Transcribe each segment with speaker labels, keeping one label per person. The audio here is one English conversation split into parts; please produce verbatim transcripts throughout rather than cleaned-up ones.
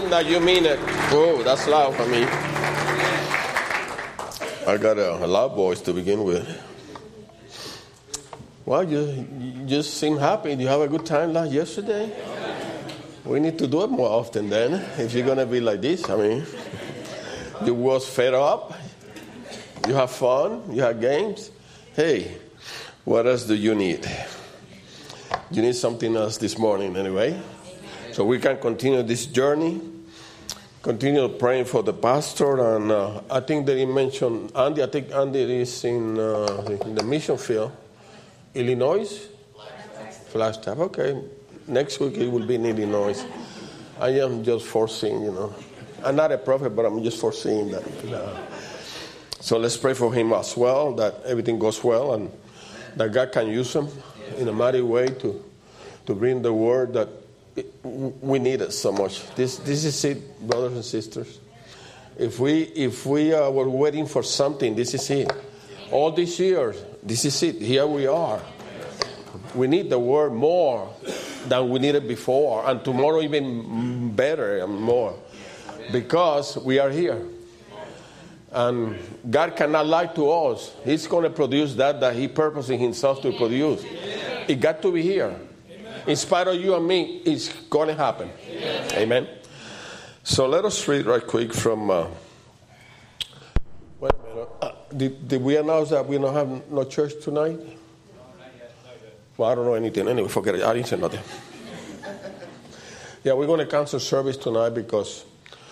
Speaker 1: mean that you mean it. Oh, that's loud for me. I got a, a loud voice to begin with. Well, you, you just seem happy. You have a good time like yesterday? We need to do it more often then, if you're going to be like this. I mean, you was fed up. You have fun. You have games. Hey, what else do you need? You need something else this morning anyway. So we can continue this journey. Continue praying for the pastor. And uh, I think that he mentioned Andy. I think Andy is in, uh, in the mission field. Illinois? Flagstaff. Okay. Next week he will be in Illinois. I am just foreseeing, you know. I'm not a prophet, but I'm just foreseeing that. Uh, so let's pray for him as well, that everything goes well and that God can use him in a mighty way to to bring the word that it, we need it so much. This this is it, brothers and sisters. If we if we uh, were waiting for something, this is it. All these years, this is it. Here we are. We need the word more than we needed before, and tomorrow even better and more, because we are here. And God cannot lie to us. He's going to produce that that He purposed Himself to produce. It got to be here. In spite of you and me, it's going to happen. Amen. So let us read right quick from... Uh, wait a minute. Uh, did, did we announce that we don't have no church tonight? Well, I don't know anything. Anyway, forget it. I didn't say nothing. Yeah, we're going to cancel service tonight because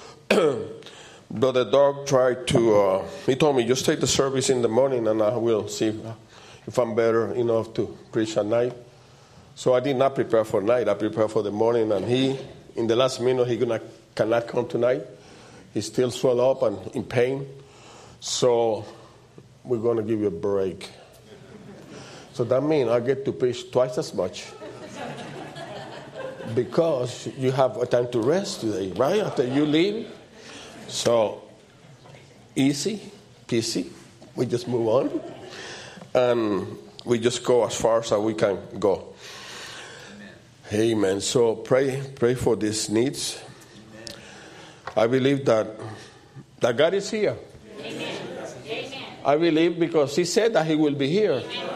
Speaker 1: Brother Doug tried to, uh, he told me, just take the service in the morning and I will see if, if I'm better enough to preach at night. So I did not prepare for night. I prepared for the morning. And he, in the last minute, he gonna, cannot come tonight. He's still swelled up and in pain. So we're going to give you a break. So that means I get to preach twice as much. Because you have a time to rest today, right? After you leave. So, easy, peasy. We just move on. And we just go as far as we can go. Amen. Amen. So pray pray for these needs. Amen. I believe that, that God is here. Amen. I believe because He said that He will be here. Amen.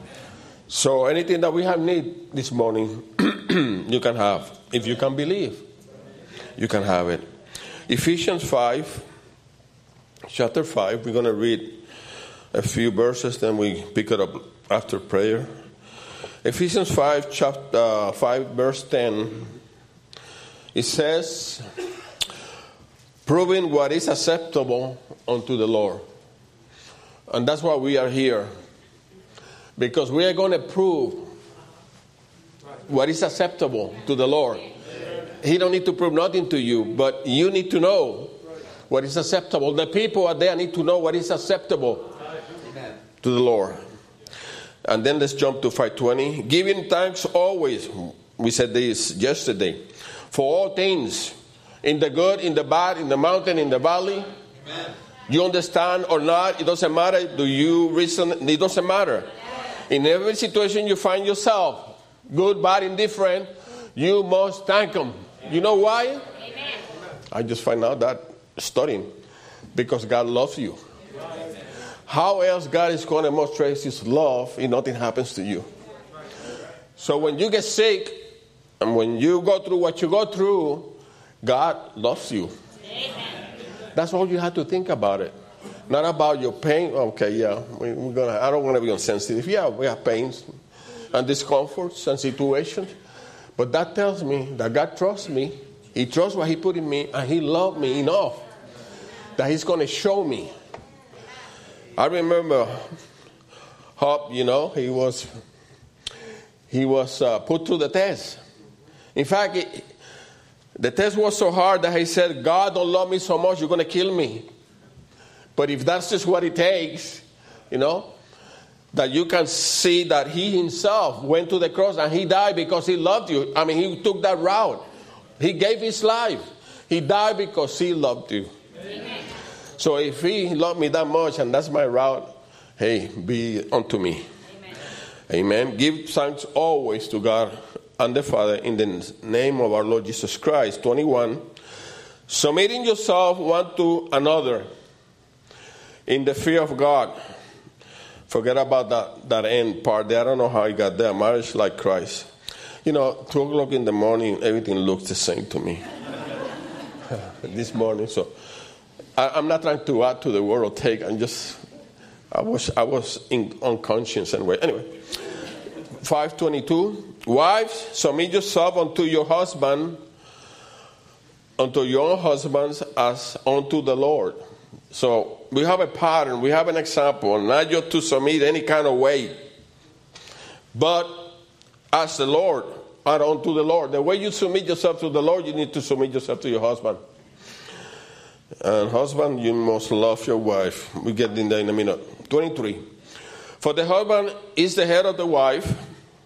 Speaker 1: So anything that we have need this morning, you can have. If you can believe, you can have it. Ephesians five, chapter five, we're going to read a few verses, then we pick it up after prayer. Ephesians five, chapter uh, five, verse ten, it says, proving what is acceptable unto the Lord. And that's why we are here. Because we are going to prove what is acceptable to the Lord. He don't need to prove nothing to you, but you need to know what is acceptable. The people out there need to know what is acceptable to the Lord. And then let's jump to five twenty. Giving thanks always. We said this yesterday. For all things. In the good, in the bad, in the mountain, in the valley. Amen. You understand or not, it doesn't matter. Do you reason? It doesn't matter. In every situation you find yourself, good, bad, indifferent, you must thank Him. You know why? Amen. I just find out that studying. Because God loves you. Amen. How else God is going to demonstrate His love if nothing happens to you? So when you get sick, and when you go through what you go through, God loves you. Amen. That's all you have to think about it. Not about your pain. Okay, yeah, we, we're gonna. I don't want to be insensitive. Yeah, we have pains and discomforts and situations. But that tells me that God trusts me. He trusts what He put in me, and He loved me enough that He's going to show me. I remember Hop, you know, he was he was uh, put through the test. In fact, it, the test was so hard that he said, God don't love me so much, you're going to kill me. But if that's just what it takes, you know, that you can see that He Himself went to the cross and He died because He loved you. I mean, He took that route. He gave His life. He died because He loved you. Amen. So if He loved me that much and that's my route, hey, be unto me. Amen. Amen. Give thanks always to God and the Father in the name of our Lord Jesus Christ. twenty-one. Submitting yourself one to another in the fear of God. Forget about that, that end part there. I don't know how I got there. Marriage like Christ. You know, two o'clock in the morning, everything looks the same to me. This morning, so I, I'm not trying to add to the word or take. I'm just, I was, I was in, unconscious anyway. Anyway, five twenty-two. Wives, submit yourself unto your husband, unto your own husbands as unto the Lord. So we have a pattern, we have an example, not just to submit any kind of way, but as the Lord, and unto the Lord. The way you submit yourself to the Lord, you need to submit yourself to your husband. And husband, you must love your wife. We get in there in a minute. twenty-three. For the husband is the head of the wife,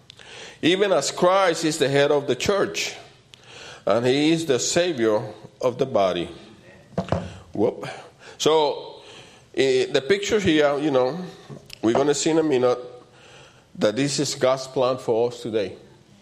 Speaker 1: even as Christ is the head of the church, and he is the Savior of the body. Whoop. So, uh, the picture here, you know, we're going to see in a minute that this is God's plan for us today.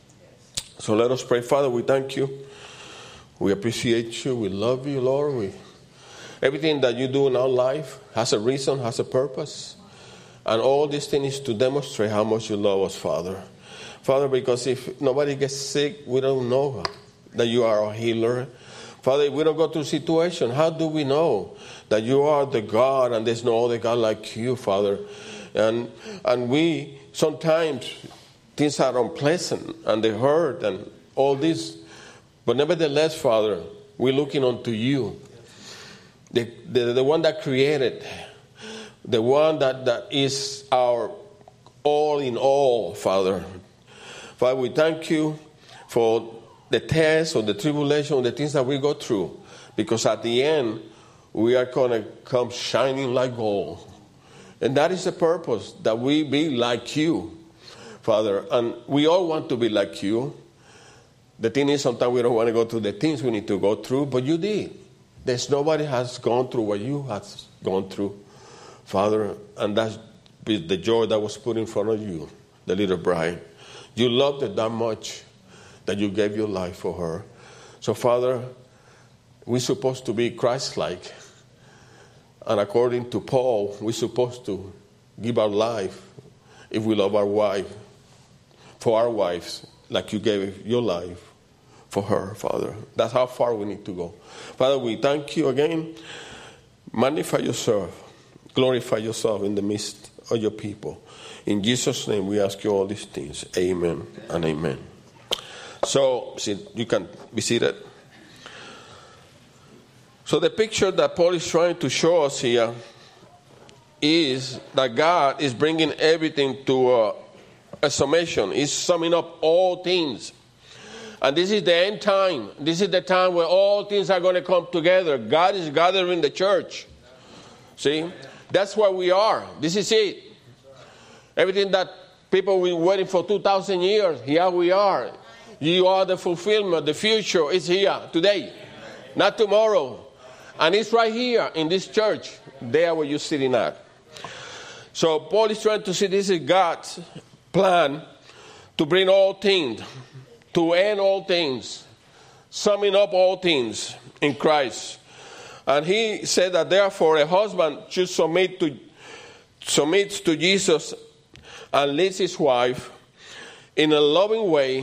Speaker 1: So let us pray. Father, we thank you. We appreciate you. We love you, Lord. We, everything that you do in our life has a reason, has a purpose. And all these things is to demonstrate how much you love us, Father. Father, because if nobody gets sick, we don't know that you are a healer. Father, if we don't go through a situation, how do we know that you are the God and there's no other God like you, Father? And and we, sometimes, things are unpleasant and they hurt and all this. But nevertheless, Father, we're looking unto you. The, the, the one that created, the one that, that is our all in all, Father. Father, we thank you for the tests or the tribulation or the things that we go through. Because at the end, we are going to come shining like gold. And that is the purpose, that we be like you, Father. And we all want to be like you. The thing is, sometimes we don't want to go through the things we need to go through, but you did. There's nobody has gone through what you have gone through, Father. And that's the joy that was put in front of you, the little bride. You loved her that much that you gave your life for her. So, Father, we're supposed to be Christ-like. And according to Paul, we're supposed to give our life if we love our wife, for our wives, like you gave your life for her, Father. That's how far we need to go. Father, we thank you again. Magnify yourself. Glorify yourself in the midst of your people. In Jesus' name, we ask you all these things. Amen and amen. So, you can be seated. So the picture that Paul is trying to show us here is that God is bringing everything to a, a summation. He's summing up all things. And this is the end time. This is the time where all things are going to come together. God is gathering the church. See? That's where we are. This is it. Everything that people were waiting for two thousand years, here we are. You are the fulfillment. The future is here today, not tomorrow. And it's right here in this church, there where you're sitting at. So Paul is trying to see this is God's plan to bring all things, to end all things, summing up all things in Christ. And he said that therefore a husband should submit to submits to Jesus and leads his wife in a loving way.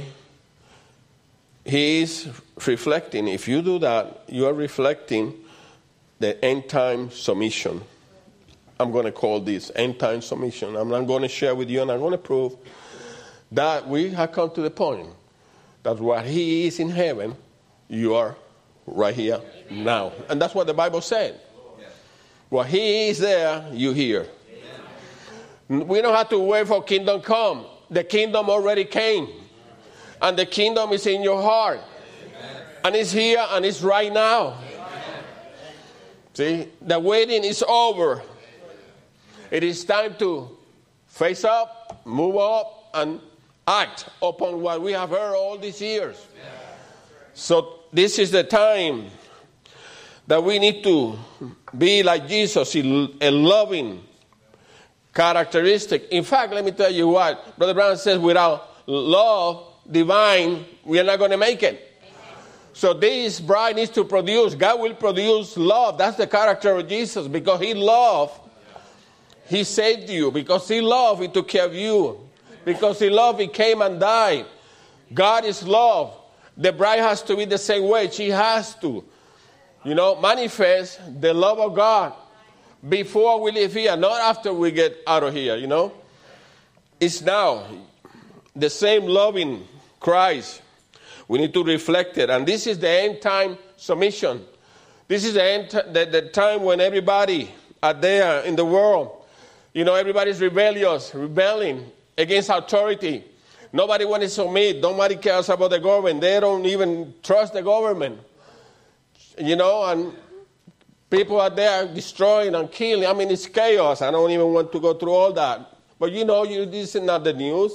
Speaker 1: He is reflecting. If you do that, you are reflecting the end time submission. I'm going to call this end time submission. I'm not going to share with you, and I'm going to prove that we have come to the point that what he is in heaven, you are right here now. And that's what the Bible said. What he is there, you here. We don't have to wait for kingdom come. The kingdom already came. And the kingdom is in your heart. Amen. And it's here and it's right now. Amen. See, the waiting is over. It is time to face up, move up, and act upon what we have heard all these years. Amen. So this is the time that we need to be like Jesus, a loving characteristic. In fact, let me tell you what, Brother Brown says, without love, divine, we are not going to make it. Amen. So this bride needs to produce. God will produce love. That's the character of Jesus. Because he loved, he saved you. Because he loved, he took care of you. Because he loved, he came and died. God is love. The bride has to be the same way. She has to, you know, manifest the love of God before we leave here, not after we get out of here, you know. It's now the same love in Christ. We need to reflect it. And this is the end time submission. This is the end t- the, the time when everybody out there in the world, you know, everybody's rebellious, rebelling against authority. Nobody wants to submit. Nobody cares about the government. They don't even trust the government. You know, and people out there destroying and killing. I mean, it's chaos. I don't even want to go through all that. But you know, you, this is not the news.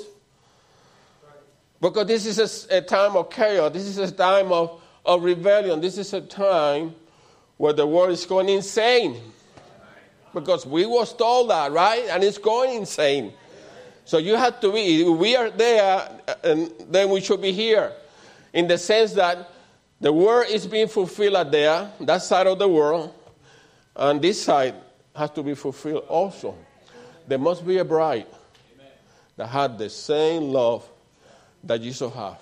Speaker 1: Because this is a, a time of chaos. This is a time of, of rebellion. This is a time where the world is going insane. Because we was told that, right? And it's going insane. So you have to be, we are there, and then we should be here. In the sense that the word is being fulfilled out there, that side of the world, and this side has to be fulfilled also. There must be a bride that had the same love that Jesus had.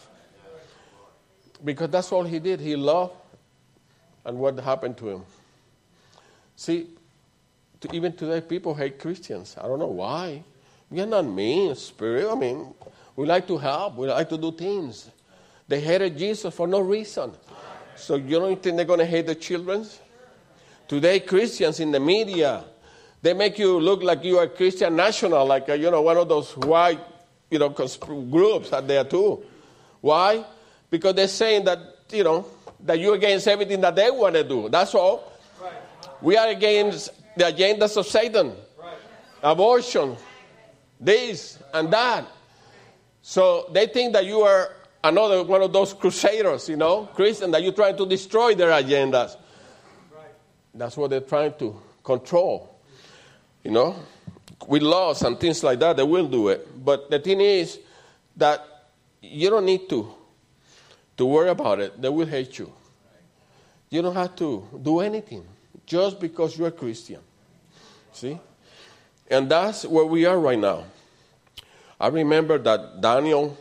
Speaker 1: Because that's all he did. He loved, and what happened to him? See, to, even today people hate Christians. I don't know why. We are not mean spirit. I mean, we like to help. We like to do things. They hated Jesus for no reason. So you don't think they're going to hate the children? Today, Christians in the media, they make you look like you are Christian national, like, a, you know, one of those white, you know, consp- groups out there too. Why? Because they're saying that, you know, that you're against everything that they want to do. That's all. Right. We are against the agendas of Satan. Right. Abortion, this and that. So they think that you are another one of those crusaders, you know, Christians, that you're trying to destroy their agendas. Right. That's what they're trying to control. You know, with laws and things like that, they will do it. But the thing is that you don't need to, to worry about it. They will hate you. You don't have to do anything just because you're a Christian. See? And that's where we are right now. I remember that Daniel,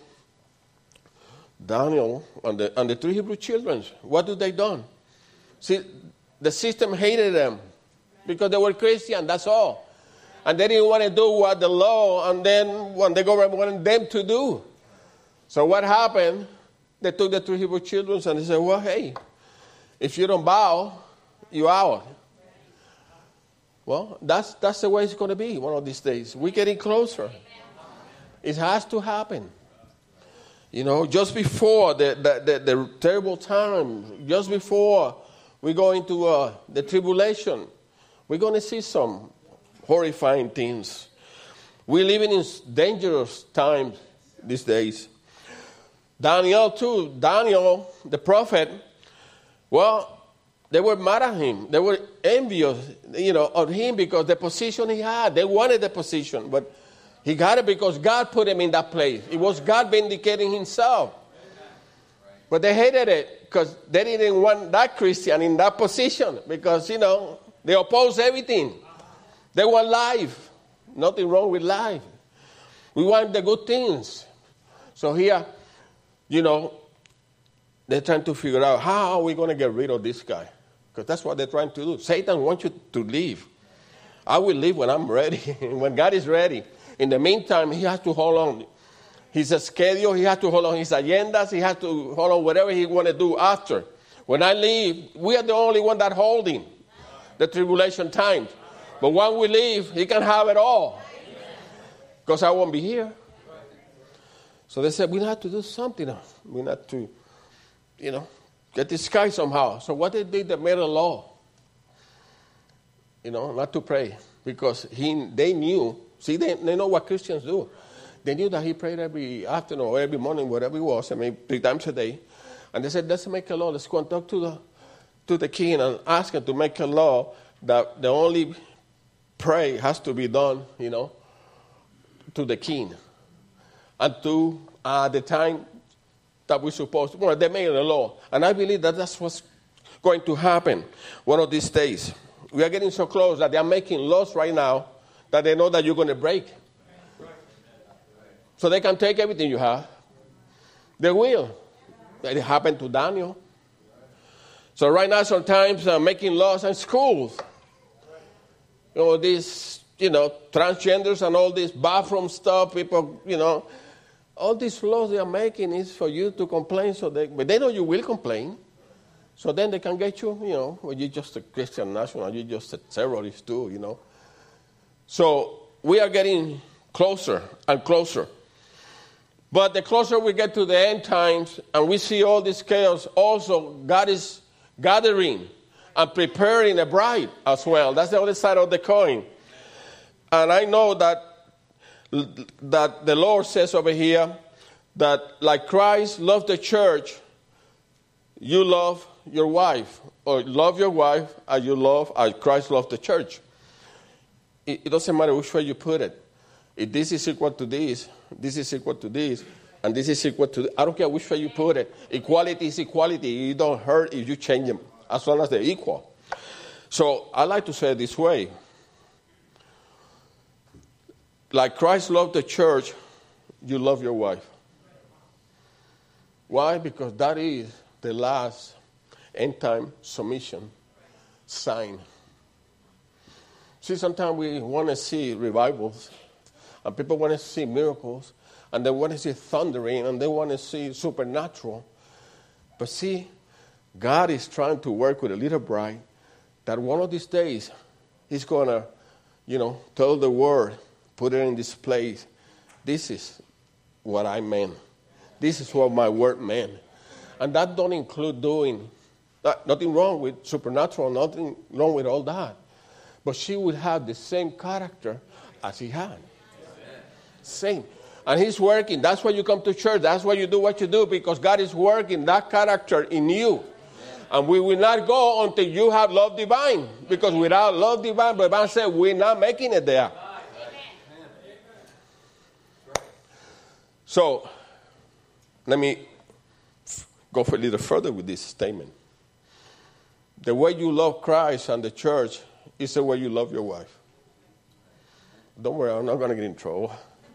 Speaker 1: Daniel and the, and the three Hebrew children, what did they done? See, the system hated them because they were Christian, that's all. And they didn't want to do what the law and then when the government wanted them to do. So what happened? They took the three Hebrew children and they said, well, hey, if you don't bow, you're out. Well, that's that's the way it's going to be one of these days. We're getting closer. It has to happen. You know, just before the, the, the, the terrible time, just before we go into uh, the tribulation, we're going to see some horrifying things. We're living in dangerous times these days. Daniel too, Daniel, the prophet, well, they were mad at him. They were envious, you know, of him because the position he had. They wanted the position, but he got it because God put him in that place. It was God vindicating himself. But they hated it because they didn't want that Christian in that position because, you know, they oppose everything. They want life. Nothing wrong with life. We want the good things. So here, you know, they're trying to figure out how are we going to get rid of this guy. Because that's what they're trying to do. Satan wants you to leave. I will leave when I'm ready, when God is ready. In the meantime, he has to hold on his schedule. He has to hold on his agendas. He has to hold on whatever he want to do after. When I leave, we are the only one that holding the tribulation times. But when we leave, he can have it all. Because I won't be here. So they said, we have to do something. We have to, you know, get this guy somehow. So what they did, they made a law. You know, not to pray. Because he, they knew, see, they, they know what Christians do. They knew that he prayed every afternoon or every morning, whatever it was, I mean, three times a day. And they said, let's make a law. Let's go and talk to the, to the king and ask him to make a law that the only pray has to be done, you know, to the king. And to, uh, the time, that we're supposed to. Well, they made a law. And I believe that that's what's going to happen one of these days. We are getting so close that they are making laws right now that they know that you're going to break. So they can take everything you have. They will. It happened to Daniel. So right now, sometimes uh, making laws in schools. You know, these, you know, transgenders and all this bathroom stuff, people, you know, all these laws they are making is for you to complain. So they, but they know you will complain. So then they can get you, you know, well, you're just a Christian national, you're just a terrorist too, you know. So we are getting closer and closer. But the closer we get to the end times and we see all this chaos, also God is gathering and preparing a bride as well. That's the other side of the coin. And I know that, that the Lord says over here that like Christ loved the church, you love your wife, or love your wife as you love, as Christ loved the church. It, it doesn't matter which way you put it. If this is equal to this, this is equal to this, and this is equal to, I don't care which way you put it. Equality is equality. You don't hurt if you change them, as long as they're equal. So I like to say it this way. Like Christ loved the church, you love your wife. Why? Because that is the last end-time submission sign. See, sometimes we want to see revivals, and people want to see miracles, and they want to see thundering, and they want to see supernatural. But see, God is trying to work with a little bride that one of these days He's going to, you know, tell the word, put it in this place. This is what I meant. This is what my word meant. And that don't include doing, uh, nothing wrong with supernatural, nothing wrong with all that. But she would have the same character as he had. Amen. Same. And he's working. That's why you come to church. That's why you do what you do, because God is working that character in you. Amen. And we will not go until you have love divine. Because without love divine, the Bible said we're not making it there. Amen. So, let me go for a little further with this statement. The way you love Christ and the church is the way you love your wife. Don't worry, I'm not going to get in trouble.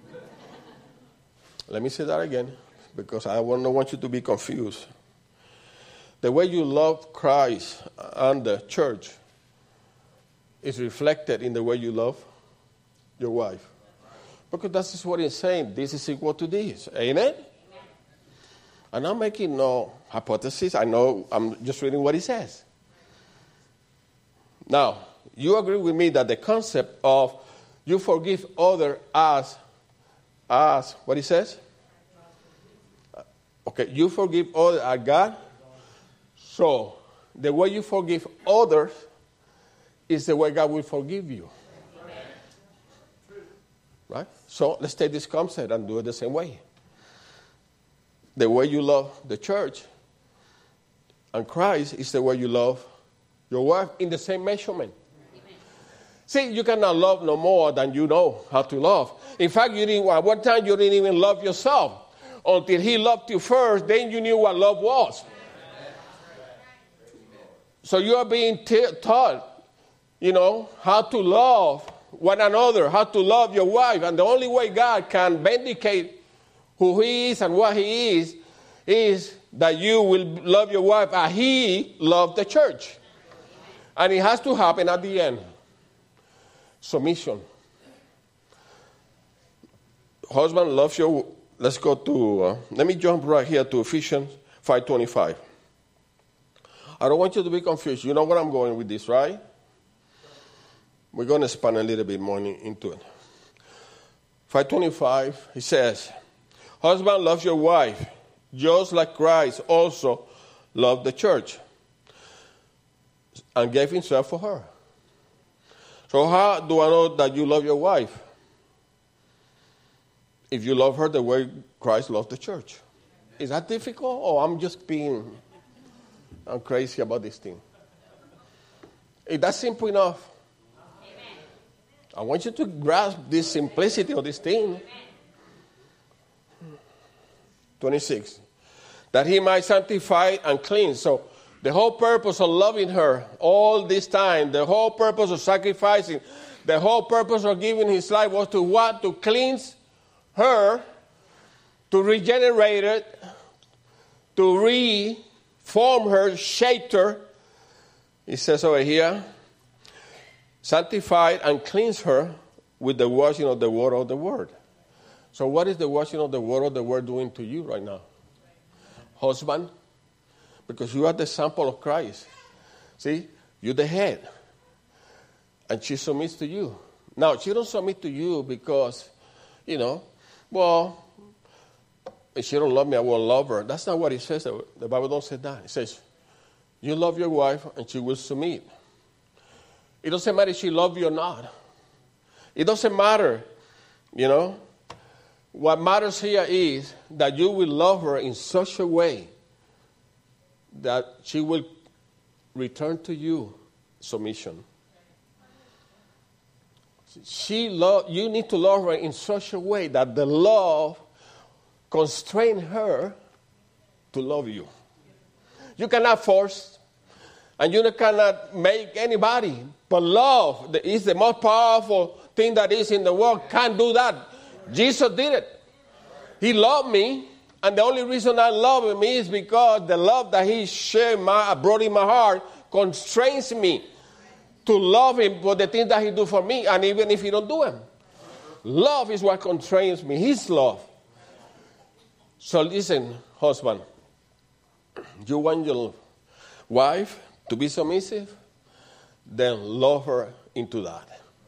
Speaker 1: Let me say that again, because I don't want you to be confused. The way you love Christ and the church is reflected in the way you love your wife. Because that's what he's saying. This is equal to this. Amen? I'm not making no hypothesis. I know I'm just reading what he says. Now, you agree with me that the concept of you forgive others as, as, what he says? Okay, you forgive others as God. So, the way you forgive others is the way God will forgive you. Right? So, let's take this concept and do it the same way. The way you love the church and Christ is the way you love your wife in the same measurement. Amen. See, you cannot love no more than you know how to love. In fact, you didn't, at one time you didn't even love yourself. Until he loved you first, then you knew what love was. Amen. So you are being t- taught, you know, how to love one another, how to love your wife. And the only way God can vindicate who he is and what he is, is that you will love your wife as he loved the church. And it has to happen at the end. Submission. Husband loves your, let's go to, uh, let me jump right here to Ephesians five twenty-five. I don't want you to be confused. You know where I'm going with this, right? We're going to expand a little bit more into it. five twenty-five, he says, husband, love your wife, just like Christ also loved the church and gave himself for her. So how do I know that you love your wife? If you love her the way Christ loved the church. Is that difficult? Or I'm just being, I'm crazy about this thing. Is that simple enough? Amen. I want you to grasp this simplicity of this thing. twenty-six. that he might sanctify and cleanse. So the whole purpose of loving her all this time, the whole purpose of sacrificing, the whole purpose of giving his life was to what? To cleanse her, to regenerate it, to reform her, shape her. It says over here, sanctified and cleanse her with the washing of the water of the word. So what is the washing of the water of the word doing to you right now? Husband, because you are the sample of Christ. See, you're the head. And she submits to you. Now, she don't submit to you because, you know, well, if she don't love me, I won't love her. That's not what it says. The Bible don't say that. It says, you love your wife and she will submit. It doesn't matter if she loves you or not. It doesn't matter, you know. What matters here is that you will love her in such a way that she will return to you submission. She love, you need to love her in such a way that the love constrain her to love you. You cannot force, and you cannot make anybody, but love is the most powerful thing that is in the world. Can't do that. Jesus did it. He loved me, and the only reason I love him is because the love that he shared, my, brought in my heart, constrains me to love him for the things that he do for me, and even if he don't do them. Love is what constrains me, his love. So listen, husband, you want your wife to be submissive, then love her into that.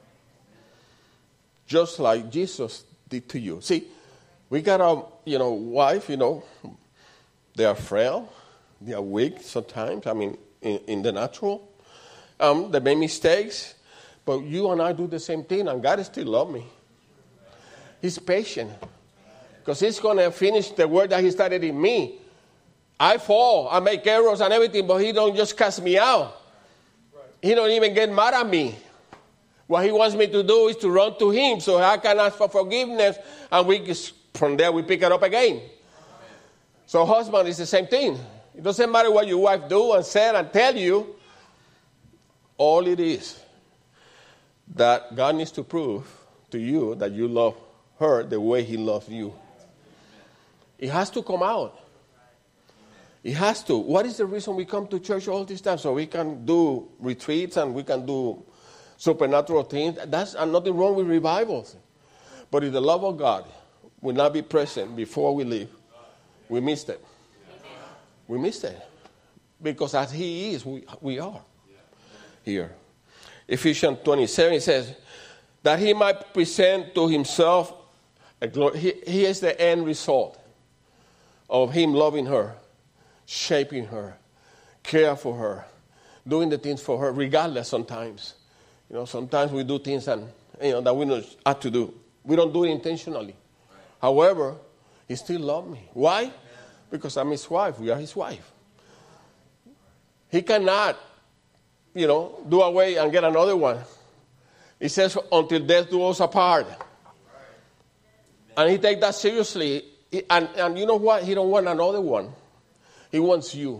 Speaker 1: Just like Jesus did to you. See, we got a, you know, wife, you know, they are frail, they are weak sometimes, I mean, in, in the natural. Um, they make mistakes, but you and I do the same thing, and God still loves me. He's patient, because he's going to finish the work that he started in me. I fall, I make errors and everything, but he don't just cast me out. He don't even get mad at me. What he wants me to do is to run to him so I can ask for forgiveness, and we from there we pick it up again. So husband is the same thing. It doesn't matter what your wife do and say and tell you. All it is that God needs to prove to you that you love her the way he loves you. It has to come out. It has to. What is the reason we come to church all this time? So we can do retreats and we can do supernatural things. That's nothing wrong with revivals. But if the love of God will not be present before we leave, we missed it. We missed it. Because as he is, we, we are. Here. Ephesians twenty-seven says, that he might present to himself, a glory. He, he is the end result of him loving her, shaping her, care for her, doing the things for her, regardless sometimes. You know, sometimes we do things and, you know, that we don't have to do. We don't do it intentionally. However, he still loves me. Why? Because I'm his wife. We are his wife. He cannot, you know, do away and get another one. He says, until death do us apart. And he takes that seriously. And, and you know what? He don't want another one. He wants you.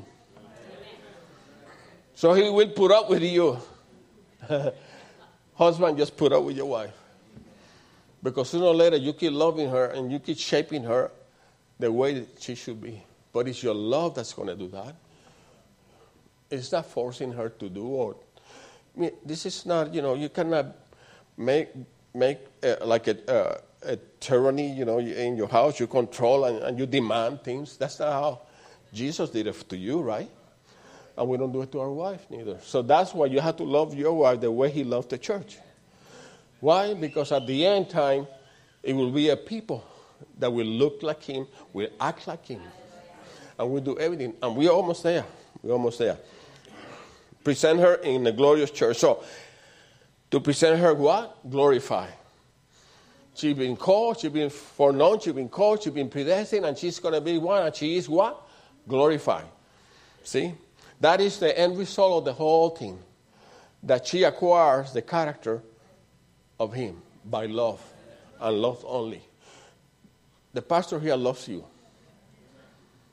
Speaker 1: So he will put up with you. Husband, just put up with your wife. Because sooner or later, you keep loving her and you keep shaping her the way that she should be. But it's your love that's going to do that. It's not forcing her to do. Or I mean, this is not, you know, you cannot make make uh, like a, uh, a tyranny, you know, in your house. You control and, and you demand things. That's not how Jesus did it to you, right? And we don't do it to our wife neither. So that's why you have to love your wife the way he loved the church. Why? Because at the end time, it will be a people that will look like him, will act like him. And we do everything. And we're almost there. We're almost there. Present her in the glorious church. So, to present her what? Glorify. She's been called, she's been foreknown, she's been called, she's been predestined, and she's going to be one, and she is what? Glorified. See? That is the end result of the whole thing. That she acquires the character of him by love, and love only. The pastor here loves you.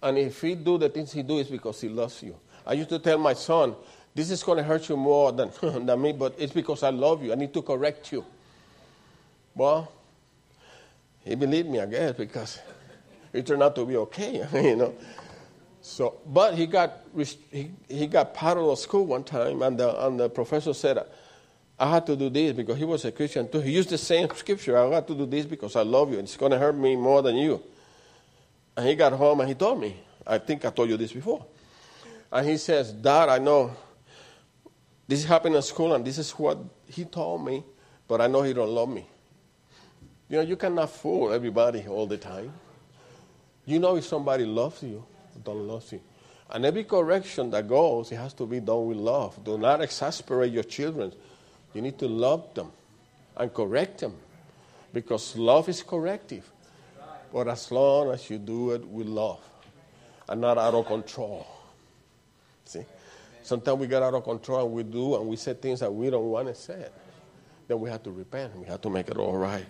Speaker 1: And if he do the things he do, it's because he loves you. I used to tell my son, this is going to hurt you more than, than me, but it's because I love you. I need to correct you. Well, he believed me, I guess, because it turned out to be okay, you know. So, but he got he, he got part of school one time, and the, and the professor said, I had to do this because he was a Christian too. He used the same scripture. I had to do this because I love you. It's going to hurt me more than you. And he got home and he told me, I think I told you this before. And he says, Dad, I know this happened at school and this is what he told me, but I know he don't love me. You know, you cannot fool everybody all the time. You know if somebody loves you or don't love you. And every correction that goes, it has to be done with love. Do not exasperate your children. You need to love them and correct them because love is corrective. But as long as you do it with love and not out of control. See? Sometimes we get out of control and we do and we say things that we don't want to say. Then we have to repent. We have to make it all right.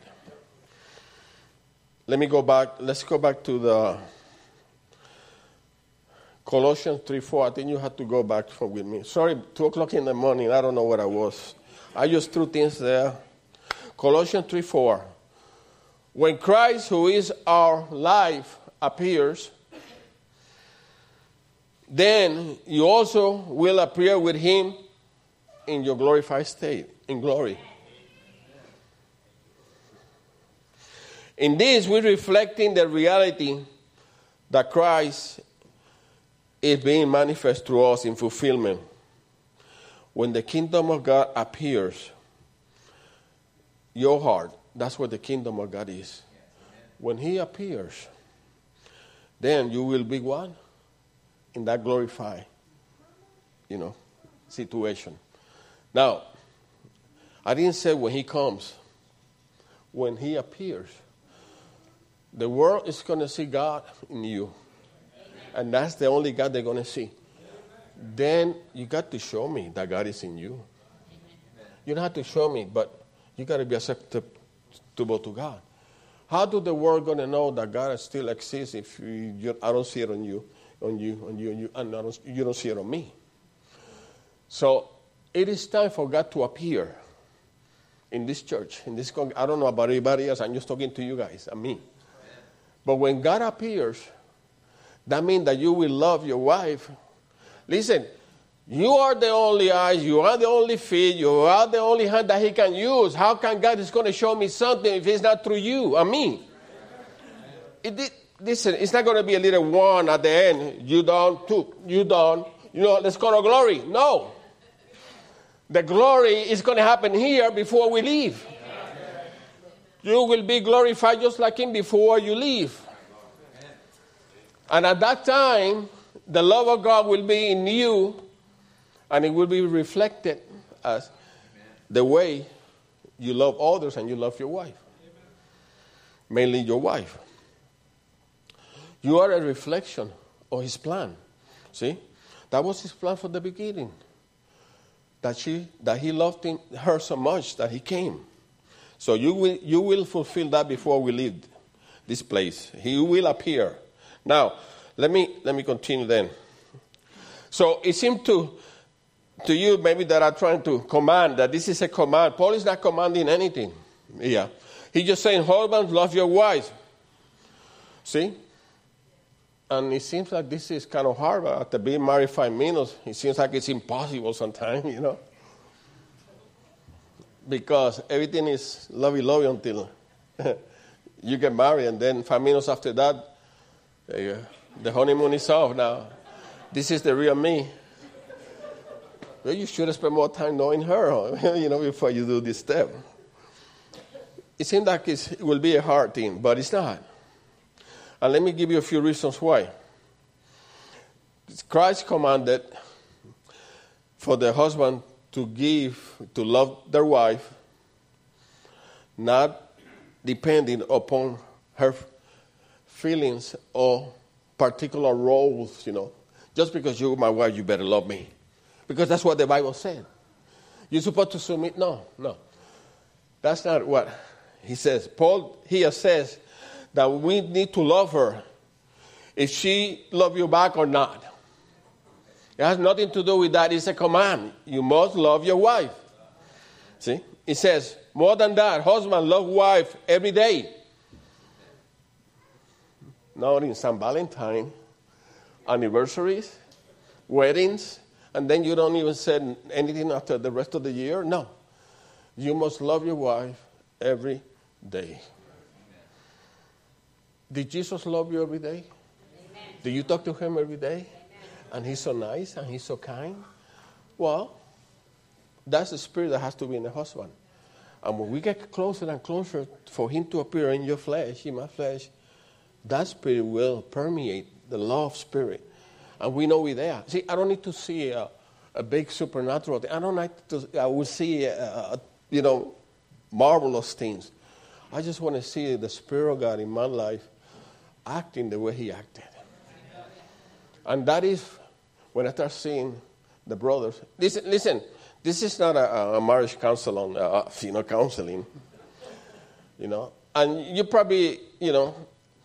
Speaker 1: Let me go back. Let's go back to the Colossians three four. I think you have to go back from with me. Sorry, two o'clock in the morning. I don't know what I was. I just threw things there. Colossians three four. When Christ, who is our life, appears, then you also will appear with him in your glorified state, in glory. In this, we're reflecting the reality that Christ is being manifest through us in fulfillment. When the kingdom of God appears, your heart, that's what the kingdom of God is. When he appears, then you will be one in that glorified, you know, situation. Now, I didn't say when he comes. When he appears, the world is going to see God in you. And that's the only God they're going to see. Then you got to show me that God is in you. You don't have to show me, but you got to be acceptable to God. How do the world going to know that God still exists if you, you, I don't see it on you, on you, on you, on you, and I don't, you don't see it on me? So it is time for God to appear in this church. In this, I don't know about anybody else. I'm just talking to you guys and me. But when God appears, that means that you will love your wife. Listen, you are the only eyes, you are the only feet, you are the only hand that he can use. How can God is going to show me something if it's not through you and me? It, it, listen, it's not going to be a little one at the end. You done, two, you done. You know, let's go to glory. No. The glory is going to happen here before we leave. You will be glorified just like him before you leave. And at that time, the love of God will be in you, and it will be reflected as the way you love others and you love your wife. Mainly your wife. You are a reflection of his plan. See? That was his plan from the beginning. That she, that he loved him, her so much that he came. So you will, you will fulfill that before we leave this place. He will appear. Now, let me let me continue then. So it seems to to you maybe that are trying to command, that this is a command. Paul is not commanding anything. Yeah. He's just saying, husbands, love your wives. See? And it seems like this is kind of hard. After being married five minutes, it seems like it's impossible sometimes, you know. Because everything is lovey-lovey until you get married, and then five minutes after that, uh, the honeymoon is off now. This is the real me. Well, you should have spent more time knowing her, you know, before you do this step. It seems like it's, it will be a hard thing, but it's not. And let me give you a few reasons why. Christ commanded for the husband to give, to love their wife, not depending upon her feelings or particular roles, you know. Just because you're my wife, you better love me. Because that's what the Bible said. You're supposed to submit? No, no. That's not what he says. Paul here says that we need to love her if she love you back or not. It has nothing to do with that. It's a command. You must love your wife. See? It says, more than that, husband, love wife every day. Not in Saint Valentine, anniversaries, weddings, and then you don't even say anything after the rest of the year. No. You must love your wife every day. Did Jesus love you every day? Amen. Do you talk to him every day? Amen. And he's so nice and he's so kind? Well, that's the spirit that has to be in the husband. And when we get closer and closer for him to appear in your flesh, in my flesh, that spirit will permeate the love spirit. And we know we're there. See, I don't need to see a, a big supernatural thing. I don't like to, I will see, a, a, you know, marvelous things. I just want to see the Spirit of God in my life acting the way he acted. And that is when I start seeing the brothers. Listen, listen this is not a, a marriage counseling, uh, you know, counseling. You know, and you probably, you know,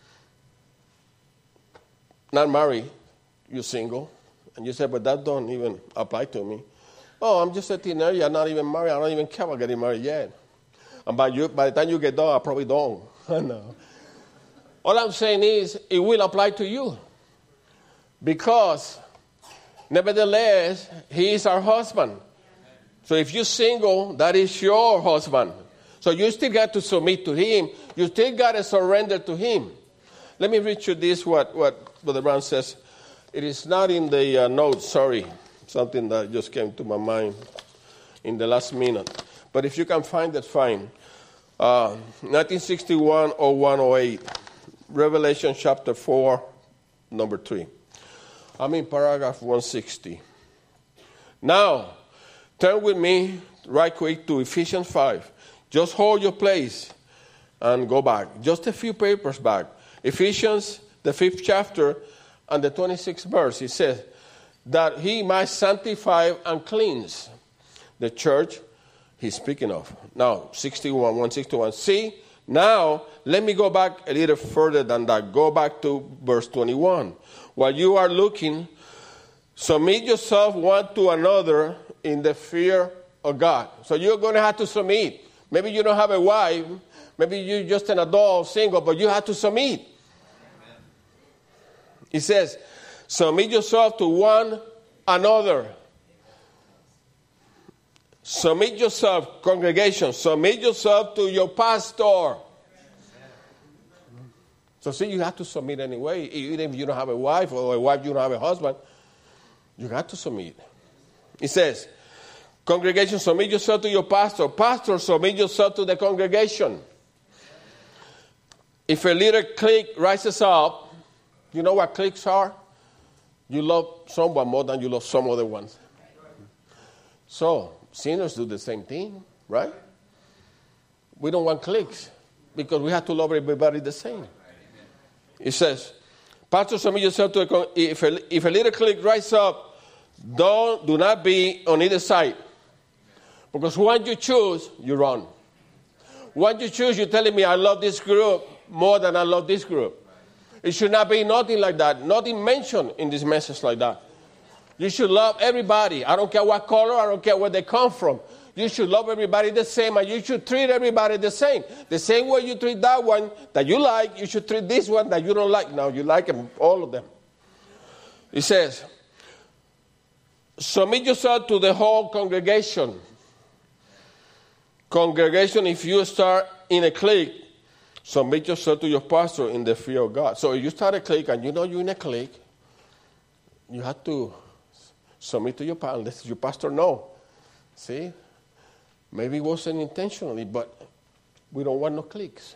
Speaker 1: not married, you're single. And you say, but that don't even apply to me. Oh, I'm just a teenager, I'm not even married, I don't even care about getting married yet. And by, you, by the time you get done, I probably don't. No. All I'm saying is, it will apply to you. Because, nevertheless, he is our husband. So if you're single, that is your husband. So you still got to submit to him. You still got to surrender to him. Let me read you this, what, what Brother Brown says. It is not in the uh, notes, sorry. Something that just came to my mind in the last minute. But if you can find it, fine. Uh, nineteen sixty-one oh one oh eight. Revelation chapter four, number three. I'm in paragraph one sixty. Now, turn with me right quick to Ephesians five. Just hold your place and go back. Just a few papers back. Ephesians, the fifth chapter, and the twenty-sixth verse. It says that he might sanctify and cleanse the church he's speaking of. Now, sixty-one, one sixty-one. See, now, let me go back a little further than that. Go back to verse twenty-one. While you are looking, submit yourself one to another in the fear of God. So you're going to have to submit. Maybe you don't have a wife. Maybe you're just an adult, single, but you have to submit. It says, submit yourself to one another. Submit yourself, congregation, submit yourself to your pastor. So see, you have to submit anyway. Even if you don't have a wife or a wife you don't have a husband, you have to submit. It says, congregation, submit yourself to your pastor. Pastor, submit yourself to the congregation. If a little clique rises up, you know what cliques are? You love someone more than you love some other ones. So, sinners do the same thing, right? We don't want cliques because we have to love everybody the same. It says, pastor, submit yourself to a, if a, if a little clique rises up, don't, do not be on either side. Because once you choose, you run. Once you choose, you're telling me I love this group more than I love this group. It should not be nothing like that. Nothing mentioned in this message like that. You should love everybody. I don't care what color. I don't care where they come from. You should love everybody the same, and you should treat everybody the same. The same way you treat that one that you like, you should treat this one that you don't like. Now, you like them, all of them. It says, submit yourself to the whole congregation. Congregation, if you start in a clique, submit yourself to your pastor in the fear of God. So if you start a clique and you know you're in a clique, you have to submit to your pastor. Let your pastor know. See? Maybe it wasn't intentionally, but we don't want no cliques.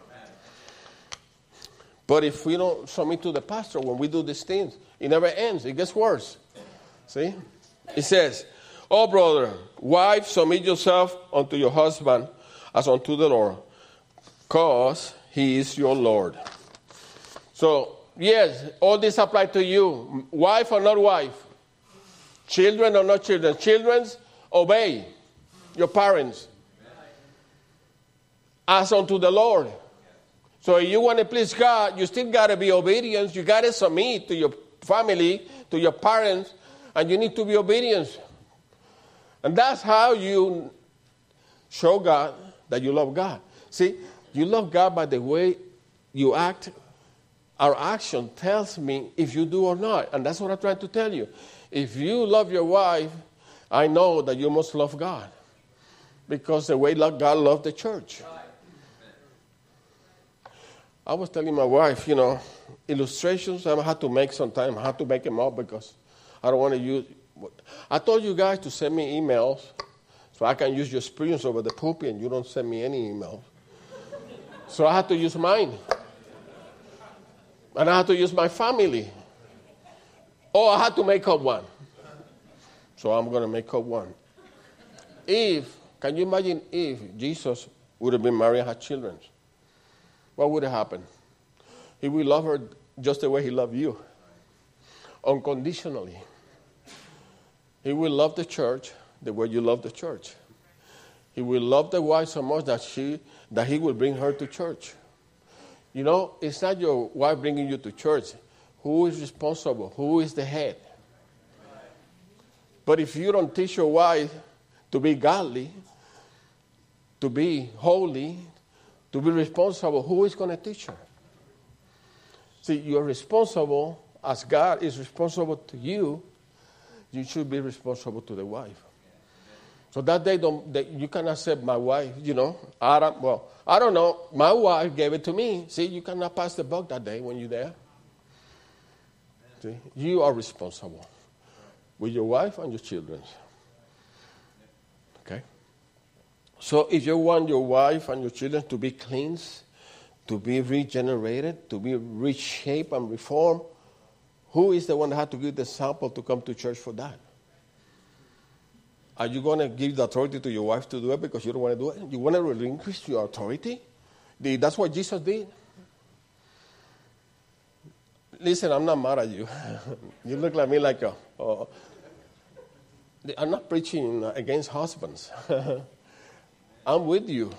Speaker 1: But if we don't submit to the pastor when we do these things, it never ends. It gets worse. See? It says, oh, brother, wife, submit yourself unto your husband as unto the Lord, because he is your Lord. So, yes, all this apply to you. Wife or not wife. Children or not children. Children, obey your parents as unto the Lord. So if you want to please God, you still got to be obedient. You got to submit to your family, to your parents, and you need to be obedient. And that's how you show God that you love God. See, you love God by the way you act. Our action tells me if you do or not. And that's what I'm trying to tell you. If you love your wife, I know that you must love God. Because the way God loved the church. I was telling my wife, you know, illustrations I had to make sometime. I had to make them up because I don't want to use. I told you guys to send me emails so I can use your experience over the pulpit and you don't send me any emails. So I had to use mine. And I had to use my family. Oh, I had to make up one. So I'm going to make up one. If, can you imagine if Jesus would have been married and had children? What would have happened? He would love her just the way he loved you. Unconditionally. He will love the church the way you love the church. He will love the wife so much that she that he will bring her to church. You know, it's not your wife bringing you to church. Who is responsible? Who is the head? But if you don't teach your wife to be godly, to be holy, to be responsible, who is going to teach her? See, you're responsible as God is responsible to you. You should be responsible to the wife. So that day, don't, they, you cannot say, my wife, you know, I don't, well, I don't know, my wife gave it to me. See, you cannot pass the buck that day when you're there. See, you are responsible with your wife and your children. Okay? So if you want your wife and your children to be cleansed, to be regenerated, to be reshaped and reformed, who is the one that had to give the sample to come to church for that? Are you going to give the authority to your wife to do it because you don't want to do it? You want to relinquish your authority? That's what Jesus did. Listen, I'm not mad at you. You look like me like a... Uh, I'm not preaching against husbands. I'm with you.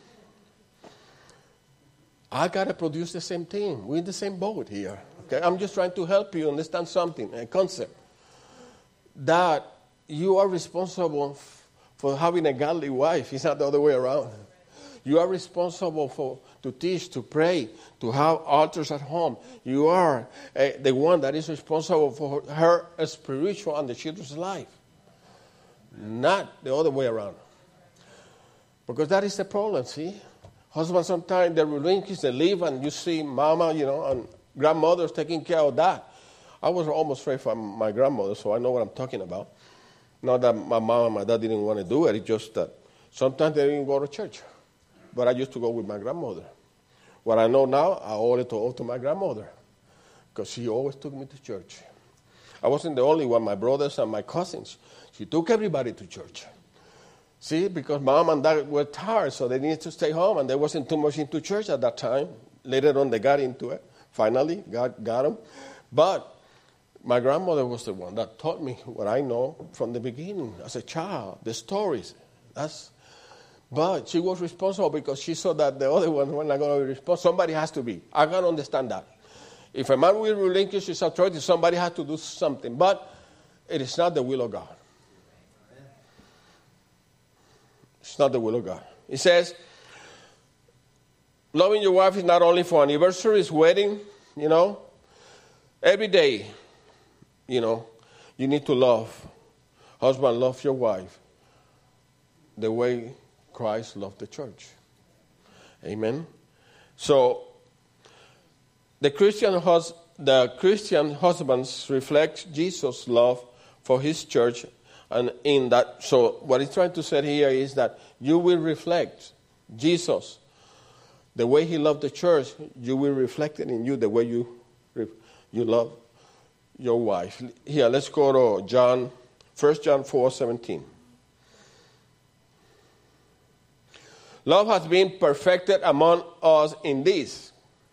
Speaker 1: I got to produce the same thing. We're in the same boat here. Okay? I'm just trying to help you understand something, a concept. That you are responsible f- for having a godly wife. It's not the other way around. You are responsible for to teach, to pray, to have altars at home. You are uh, the one that is responsible for her spiritual and the children's life. Not the other way around. Because that is the problem, see? Husbands sometimes they relinquish, they leave, and you see mama, you know, and grandmothers taking care of that. I was almost raised by my grandmother, so I know what I'm talking about. Not that my mom and my dad didn't want to do it, it's just that sometimes they didn't go to church. But I used to go with my grandmother. What I know now, I owe it all to my grandmother. Because she always took me to church. I wasn't the only one, my brothers and my cousins. She took everybody to church. See, because mom and dad were tired, so they needed to stay home, and they wasn't too much into church at that time. Later on, they got into it. Finally, God got them. But my grandmother was the one that taught me what I know from the beginning as a child, the stories. That's, but she was responsible because she saw that the other ones were not going to be responsible. Somebody has to be. I can understand that. If a man will relinquish his authority, somebody has to do something. But it is not the will of God. It's not the will of God. It says, loving your wife is not only for anniversaries, wedding, you know. Every day, you know, you need to love. Husband, love your wife the way Christ loved the church. Amen. So, the Christian hus- the Christian husbands reflect Jesus' love for his church. And in that, so what he's trying to say here is that you will reflect Jesus. The way he loved the church, you will reflect it in you the way you, you love your wife. Here, let's go to John, First John four seventeen. Love has been perfected among us in this,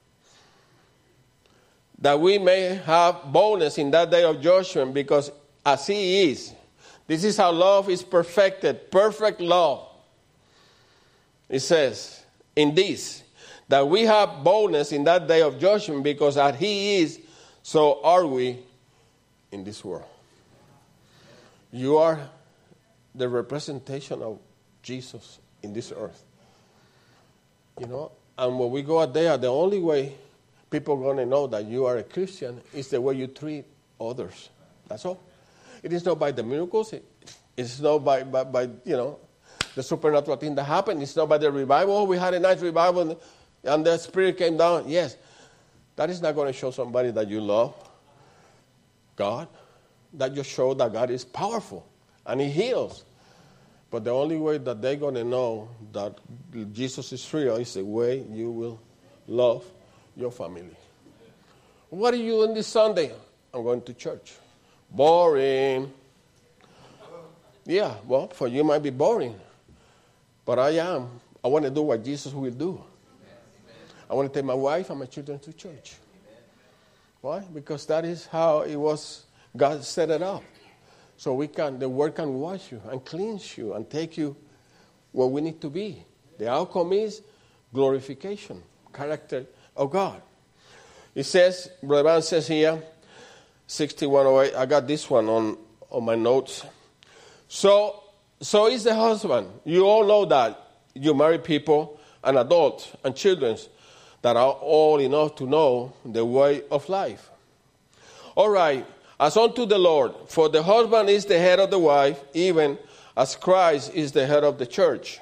Speaker 1: that we may have boldness in that day of judgment, because as he is, this is how love is perfected, perfect love. It says, in this, that we have boldness in that day of judgment, because as he is, so are we in this world. You are the representation of Jesus in this earth. You know, and when we go out there, the only way people are going to know that you are a Christian is the way you treat others. That's all. It is not by the miracles. It, it's not by, by, by, you know, the supernatural thing that happened. It's not by the revival. We had a nice revival and the Spirit came down. Yes, that is not going to show somebody that you love God. That just shows that God is powerful and he heals. But the only way that they're going to know that Jesus is real is the way you will love your family. What are you doing this Sunday? I'm going to church. Boring. Yeah, well, for you it might be boring. But I am. I want to do what Jesus will do. I want to take my wife and my children to church. Why? Because that is how it was, God set it up. So we can, the Word can wash you and cleanse you and take you where we need to be. The outcome is glorification, character of God. It says, Brother Van says here, sixty-one oh eight, I got this one on, on my notes. So, so is the husband. You all know that. You married people and adults and children that are old enough to know the way of life. All right. As unto the Lord, for the husband is the head of the wife, even as Christ is the head of the church.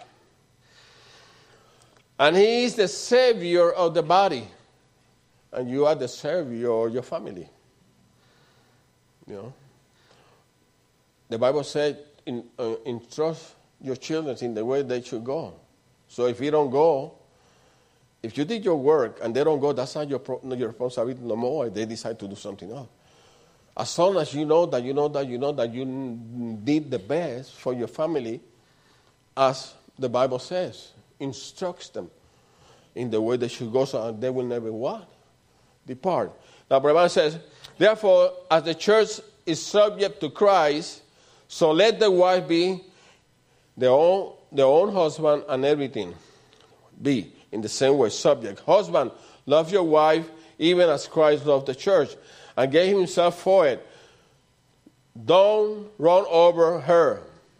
Speaker 1: And he is the Savior of the body. And you are the Savior of your family. You know. The Bible said, in, uh, entrust your children in the way they should go. So if you don't go, if you did your work and they don't go, that's not your, pro- not your responsibility no more. They decide to do something else. As long as you know that you know that you know that you did the best for your family, as the Bible says, instructs them in the way they should go, so they will never what? Depart. Now, Brother says, therefore, as the church is subject to Christ, so let the wife be their own, their own husband and everything. Be in the same way subject. Husband, love your wife even as Christ loved the church and gave himself for it. Don't run over her.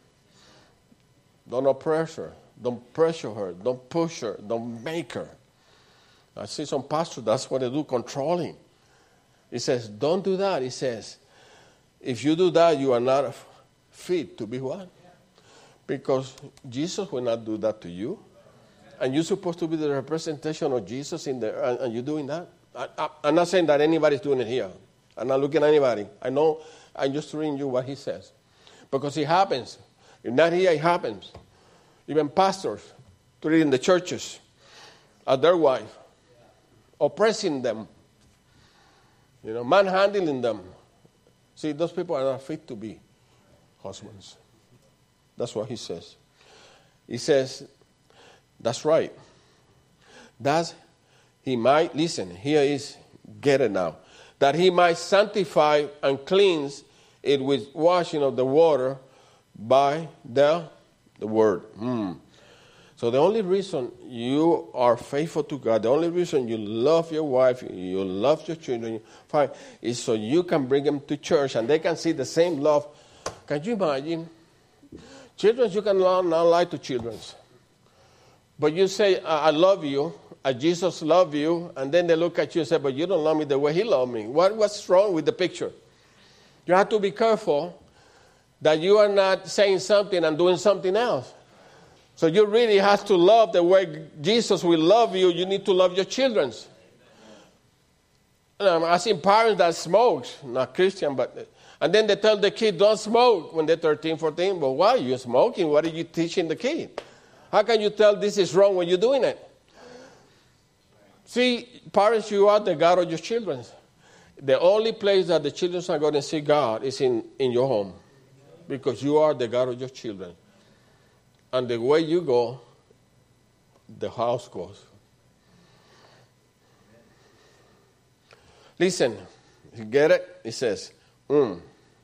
Speaker 1: Don't oppress her. Don't pressure her. Don't push her. Don't make her. I see some pastors, that's what they do, controlling. He says, don't do that. He says, if you do that, you are not fit to be what? Because Jesus will not do that to you. And you're supposed to be the representation of Jesus in there, and, and you're doing that. I, I, I'm not saying that anybody's doing it here. I'm not looking at anybody. I know, I'm just reading you what he says. Because it happens. If not here, it happens. Even pastors, treating the churches as their wife, oppressing them, you know, manhandling them. See, those people are not fit to be husbands. That's what he says. He says, that's right. That's, he might, listen, here is, get it now. That he might sanctify and cleanse it with washing of the water by the, the word. Hmm. So the only reason you are faithful to God, the only reason you love your wife, you love your children, fine, is so you can bring them to church and they can see the same love. Can you imagine? Children, you can not lie to children. But you say, I love you, as Jesus loved you, and then they look at you and say, but you don't love me the way he loved me. What, what's wrong with the picture? You have to be careful that you are not saying something and doing something else. So you really have to love the way Jesus will love you. You need to love your children. Um, I've seen parents that smoke, not Christian, but... And then they tell the kid, don't smoke when they're thirteen, fourteen. But why are you smoking? What are you teaching the kid? How can you tell this is wrong when you're doing it? See, parents, you are the God of your children. The only place that the children are going to see God is in, in your home. Because you are the God of your children. And the way you go, the house goes. Listen, you get it? It says, mm.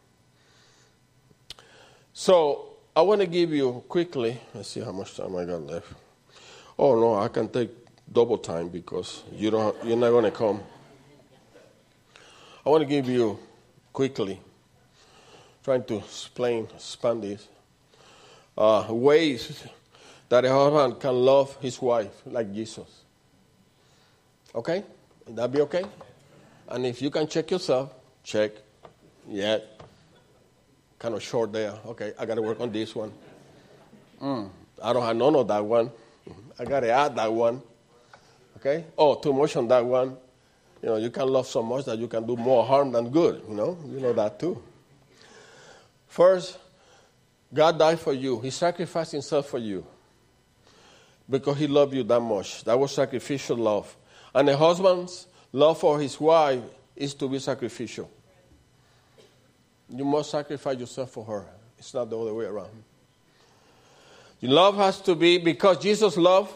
Speaker 1: So, I want to give you quickly, let's see how much time I got left. Oh, no, I can take double time because you don't, you're not going to come. I want to give you quickly, trying to explain, expand this, uh, ways that a husband can love his wife like Jesus. Okay? Would that be okay? And if you can check yourself, check. Yeah. Kind of short there. Okay, I got to work on this one. Mm, I don't have none of that one. I got to add that one. Okay? Oh, too much on that one. You know, you can love so much that you can do more harm than good. You know, you know that too. First, God died for you. He sacrificed himself for you because he loved you that much. That was sacrificial love. And a husband's love for his wife is to be sacrificial. You must sacrifice yourself for her. It's not the other way around. Your love has to be, because Jesus loved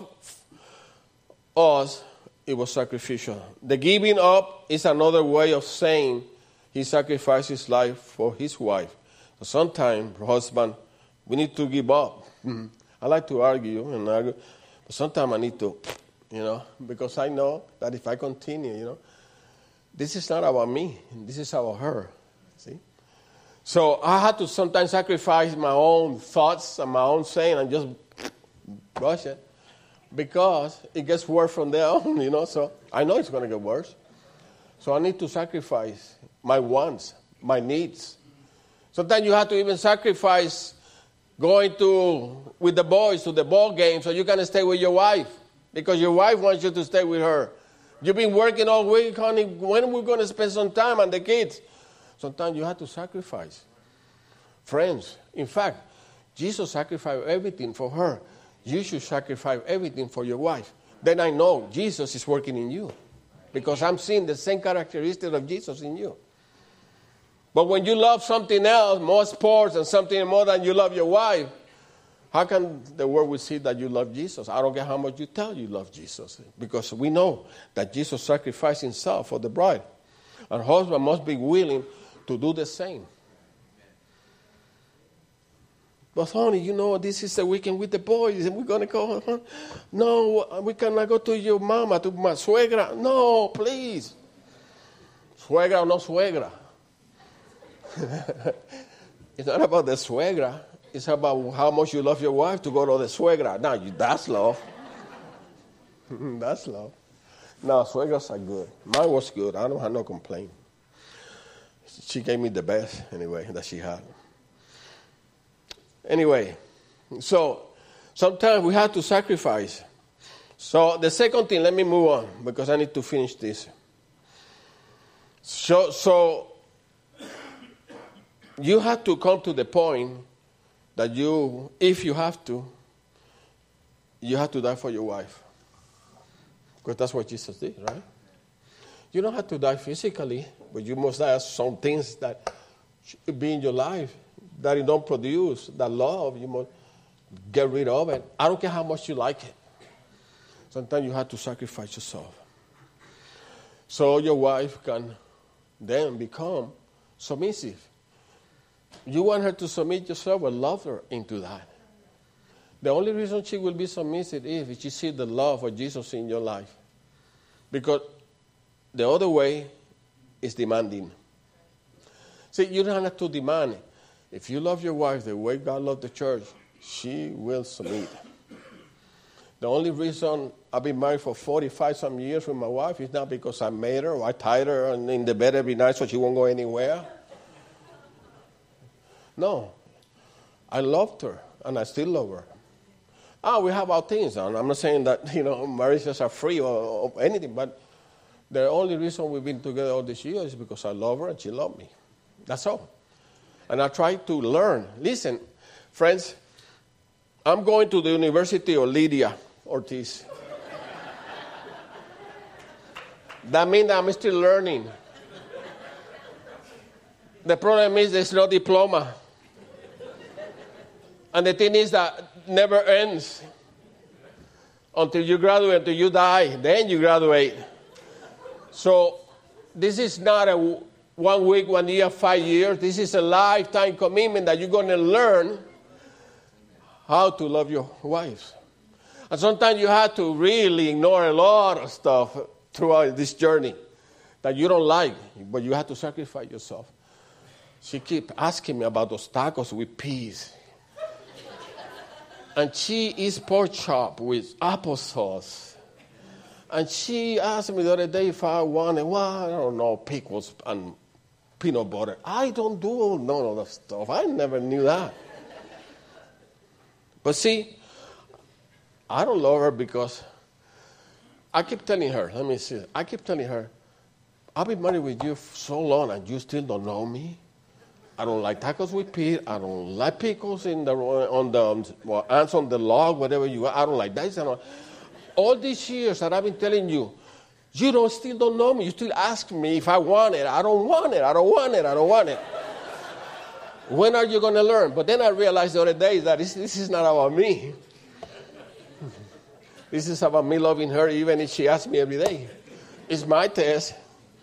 Speaker 1: us, it was sacrificial. The giving up is another way of saying he sacrificed his life for his wife. So sometimes, husband, we need to give up. Mm-hmm. I like to argue and argue, but sometimes I need to, you know, because I know that if I continue, you know, this is not about me. This is about her. See? So I had to sometimes sacrifice my own thoughts and my own saying and just brush it. Because it gets worse from there on, you know, so I know it's going to get worse. So I need to sacrifice my wants, my needs. Sometimes you have to even sacrifice going to with the boys to the ball game so you can stay with your wife. Because your wife wants you to stay with her. You've been working all week, honey. When are we going to spend some time on the kids? Sometimes you have to sacrifice. Friends, in fact, Jesus sacrificed everything for her. You should sacrifice everything for your wife. Then I know Jesus is working in you. Because I'm seeing the same characteristic of Jesus in you. But when you love something else, more sports and something more than you love your wife, how can the world will see that you love Jesus? I don't care how much you tell you love Jesus. Because we know that Jesus sacrificed himself for the bride. And husband must be willing to do the same. But honey, you know, this is the weekend with the boys and we're going to go. Huh? No, we cannot go to your mama, to my suegra. No, please. Suegra or no suegra. It's not about the suegra. It's about how much you love your wife to go to the suegra. Now, that's love. That's love. No, suegras are good. Mine was good. I don't have no complaint. She gave me the best, anyway, that she had. Anyway, so sometimes we have to sacrifice. So the second thing, let me move on because I need to finish this. So, so you have to come to the point that you, if you have to, you have to die for your wife. Because that's what Jesus did, right? You don't have to die physically, but you must die some things that should be in your life that you don't produce, that love, you must get rid of it. I don't care how much you like it. Sometimes you have to sacrifice yourself. So your wife can then become submissive. You want her to submit yourself, but love her into that. The only reason she will be submissive is if she sees the love of Jesus in your life. Because the other way is demanding. See, you don't have to demand it. If you love your wife the way God loved the church, she will submit. The only reason I've been married for forty-five some years with my wife is not because I made her or I tied her and in the bed every night so she won't go anywhere. No. I loved her and I still love her. Ah, we have our things. And I'm not saying that, you know, marriages are free or, or anything, but the only reason we've been together all these years is because I love her and she loved me. That's all. And I try to learn. Listen, friends, I'm going to the University of Lydia Ortiz. That means that I'm still learning. The problem is there's no diploma. And the thing is that never ends until you graduate, until you die. Then you graduate. So this is not a one week, one year, five years. This is a lifetime commitment that you're going to learn how to love your wives. And sometimes you have to really ignore a lot of stuff throughout this journey that you don't like, but you have to sacrifice yourself. She keep asking me about those tacos with peas. And she eats pork chop with applesauce. And she asked me the other day if I wanted, well, I don't know, pickles and peanut butter. I don't do none of that stuff. I never knew that. But see, I don't love her because I keep telling her, let me see, I keep telling her, I've been married with you for so long and you still don't know me. I don't like tacos with peas. I don't like pickles in the on the well, ants on the log, whatever you are. I don't like that. Don't. All these years that I've been telling you, you don't still don't know me. You still ask me if I want it. I don't want it. I don't want it. I don't want it. When are you going to learn? But then I realized the other day that this, this is not about me. This is about me loving her even if she asks me every day. It's my test.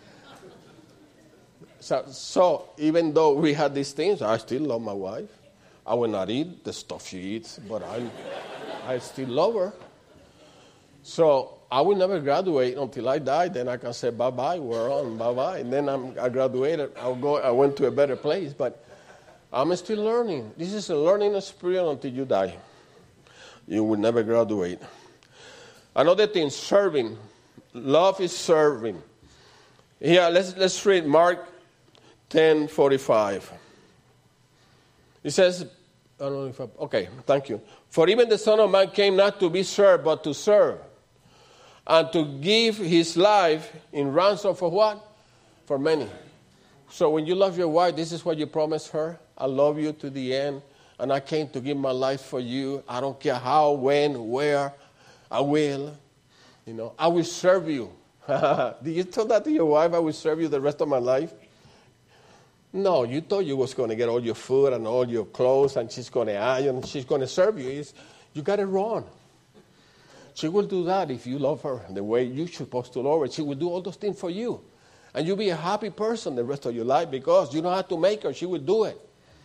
Speaker 1: So, so even though we had these things, I still love my wife. I will not eat the stuff she eats, but I, I still love her. So I will never graduate until I die. Then I can say bye-bye, we're on, bye-bye. And then I'm, I graduated. I'll go. I went to a better place, but I'm still learning. This is a learning experience until you die. You will never graduate. Another thing, serving. Love is serving. Here, let's let's read Mark ten forty-five. It says, I don't know if I, okay, thank you. For even the Son of Man came not to be served, but to serve, and to give his life in ransom for what? For many. So when you love your wife, this is what you promise her. I love you to the end, and I came to give my life for you. I don't care how, when, where, I will. You know, I will serve you. Did you tell that to your wife? I will serve you the rest of my life? No, you thought you was going to get all your food and all your clothes, and she's going to iron, and she's going to serve you. It's, you got it wrong. She will do that if you love her the way you're supposed to love her. She will do all those things for you. And you'll be a happy person the rest of your life because you don't have to make her. She will do it.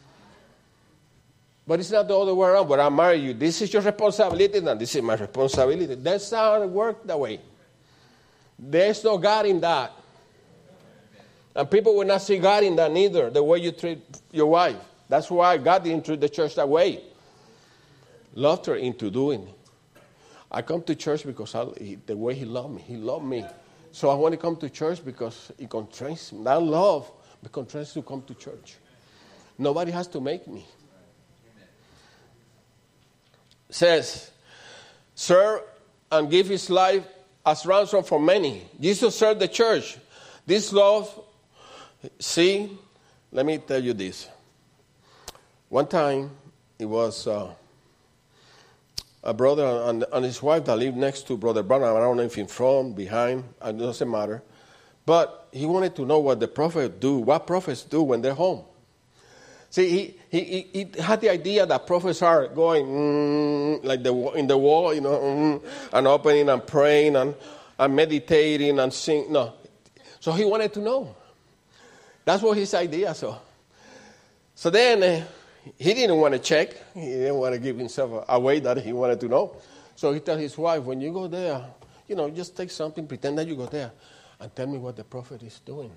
Speaker 1: But it's not the other way around. When I marry you, this is your responsibility, and this is my responsibility. That's how it works that way. There's no God in that. And people will not see God in that neither, the way you treat your wife. That's why God didn't treat the church that way. Loved her into doing. I come to church because I, he, the way he loved me. He loved me. So I want to come to church because it constrains me. That love constrains to come to church. Nobody has to make me. It says, serve and give his life as ransom for many. Jesus served the church. This love, see, let me tell you this. One time, it was uh, a brother and, and his wife that lived next to Brother Branham. I don't know if in front, behind, it doesn't matter. But he wanted to know what the prophets do, what prophets do when they're home. See, he, he, he had the idea that prophets are going mm, like the in the wall, you know, mm, and opening and praying and, and meditating and singing. No. So he wanted to know. That's what his idea. So, so then uh, he didn't want to check. He didn't want to give himself away that he wanted to know. So he told his wife, when you go there, you know, just take something, pretend that you go there, and tell me what the prophet is doing.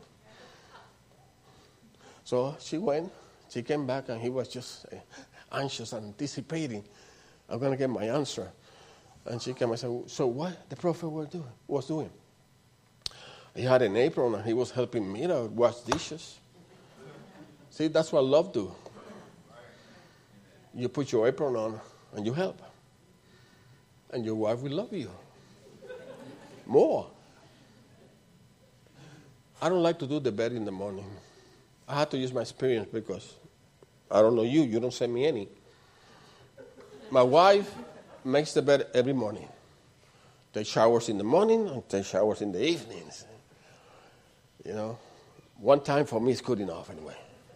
Speaker 1: So she went. She came back, and he was just uh, anxious, anticipating, I'm going to get my answer. And she came and said, so what the prophet was doing? Was doing? He had an apron, and he was helping me to wash dishes. See, that's what love do. You put your apron on, and you help. And your wife will love you more. I don't like to do the bed in the morning. I had to use my experience because I don't know you. You don't send me any. My wife makes the bed every morning. Take showers in the morning and take showers in the evenings. You know, one time for me is good enough anyway.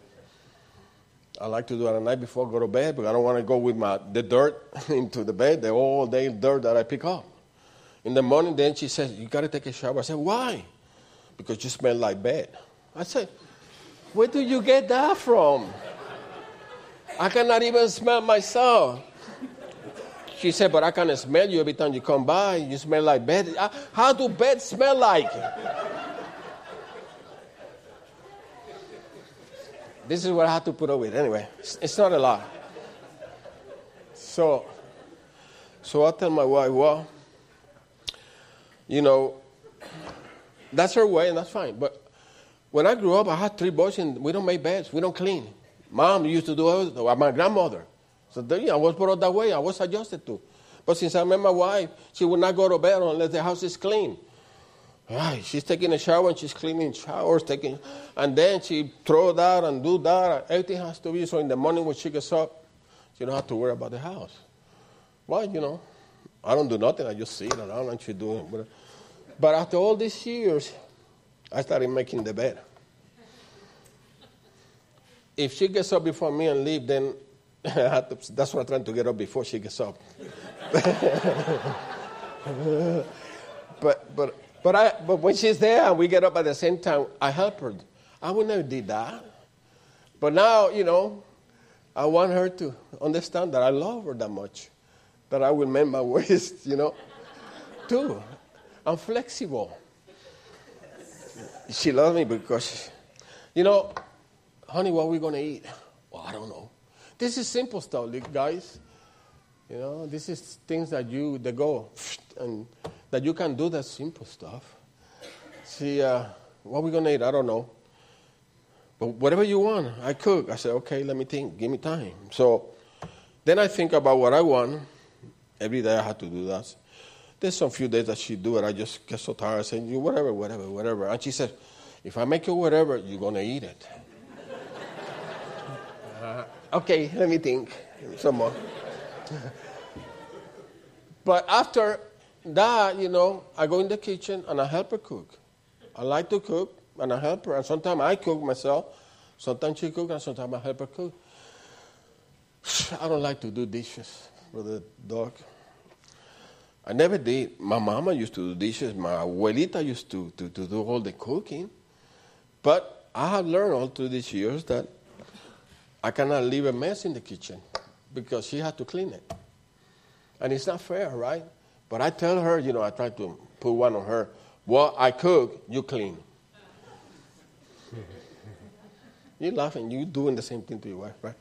Speaker 1: I like to do it at night before I go to bed, but I don't want to go with my the dirt into the bed, the all day dirt that I pick up. In the morning, then she says, you got to take a shower. I said, why? Because you smell like bed. I said, where do you get that from? I cannot even smell myself. She said, but I can smell you every time you come by. You smell like bed. How do beds smell like? This is what I have to put up with. Anyway, it's not a lot. So, so I tell my wife, well, you know, that's her way and that's fine. But when I grew up, I had three boys and we don't make beds. We don't clean. Mom used to do it. My grandmother. So you know, I was brought up that way. I was adjusted to. But since I met my wife, she would not go to bed unless the house is clean. Ay, she's taking a shower and she's cleaning showers, taking, and then she throw that and do that. Everything has to be so. In the morning when she gets up, she don't have to worry about the house. Well, you know, I don't do nothing. I just sit around and she doing it. But after all these years, I started making the bed. If she gets up before me and leave, then I have to, that's what I'm trying to get up before she gets up. but but but I but when she's there and we get up at the same time, I help her. I would never did that. But now, you know, I want her to understand that I love her that much, that I will mend my ways, you know, too. I'm flexible. She loves me because, you know, honey, what are we going to eat? Well, I don't know. This is simple stuff, guys. You know, this is things that you, they go, and that you can do that simple stuff. See, uh, what are we going to eat? I don't know. But whatever you want, I cook. I say, okay, let me think. Give me time. So then I think about what I want. Every day I have to do that. There's some few days that she do it. I just get so tired. I say, you whatever, whatever, whatever. And she said, if I make you whatever, you're going to eat it. uh, okay, let me think some more. But after that, you know, I go in the kitchen and I help her cook. I like to cook and I help her. And sometimes I cook myself. Sometimes she cooks and sometimes I help her cook. I don't like to do dishes for the dog. I never did. My mama used to do dishes. My abuelita used to, to, to do all the cooking. But I have learned all through these years that I cannot leave a mess in the kitchen because she had to clean it. And it's not fair, right? But I tell her, you know, I try to put one on her. Well, I cook, you clean. You're laughing. You're doing the same thing to your wife, right?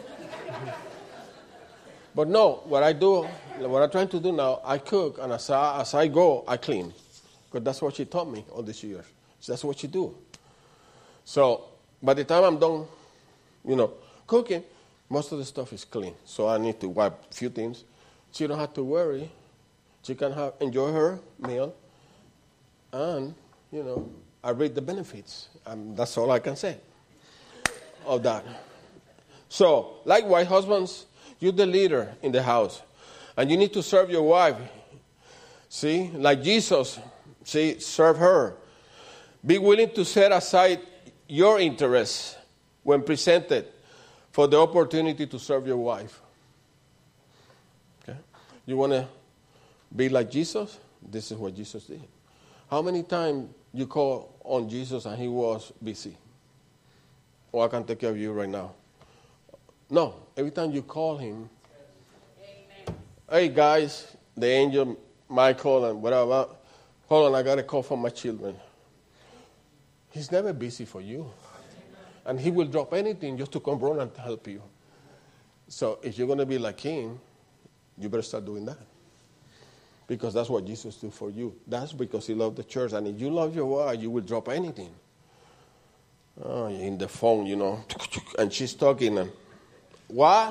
Speaker 1: But no, what I do, what I'm trying to do now, I cook, and as I, as I go, I clean. Because that's what she taught me all these years. So that's what she do. So by the time I'm done, you know, cooking, most of the stuff is clean. So I need to wipe a few things. She don't have to worry. She can have enjoy her meal. And, you know, I reap the benefits. Um, that's all I can say of that. So, likewise, husbands, you're the leader in the house. And you need to serve your wife. See, like Jesus, see, serve her. Be willing to set aside your interests when presented for the opportunity to serve your wife. Okay? You want to be like Jesus? This is what Jesus did. How many times you call on Jesus and he was busy? Oh, I can take care of you right now. No, every time you call him, amen. Hey guys, the angel Michael and whatever, hold on, I got a call from my children. He's never busy for you. And he will drop anything just to come run and help you. So if you're going to be like him, you better start doing that. Because that's what Jesus did for you. That's because he loved the church. And if you love your wife, you will drop anything. Oh, in the phone, you know, and she's talking and what?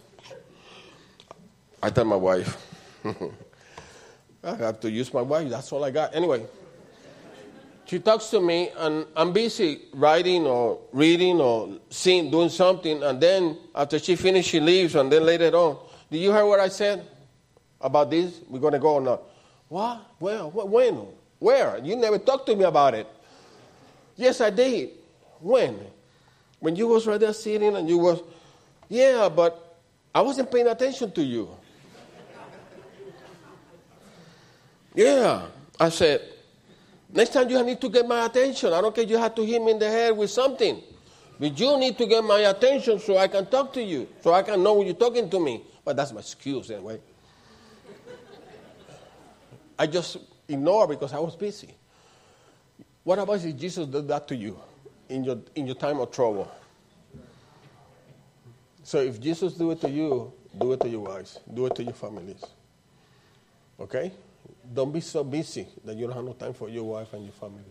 Speaker 1: I tell my wife. I have to use my wife. That's all I got. Anyway, she talks to me, and I'm busy writing or reading or seeing, doing something, and then after she finishes, she leaves, and then later on, did you hear what I said about this? We're going to go or not? What? Well, when? Where? You never talked to me about it. Yes, I did. When? When you was right there sitting and you was, yeah, but I wasn't paying attention to you. Yeah. I said, next time you need to get my attention. I don't care if you have to hit me in the head with something. But you need to get my attention so I can talk to you, so I can know when you're talking to me. But that's my excuse anyway. I just ignored because I was busy. What about if Jesus did that to you in your in your time of trouble? So if Jesus do it to you, do it to your wives, do it to your families. Okay? Don't be so busy that you don't have no time for your wife and your families.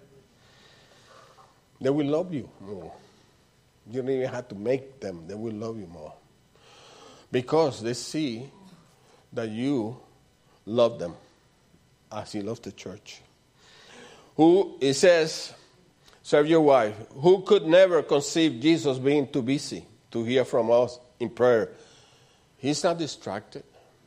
Speaker 1: They will love you more. You don't even have to make them. They will love you more. Because they see that you love them as you love the church. Who, it says, serve your wife. Who could never conceive Jesus being too busy to hear from us in prayer? He's not distracted.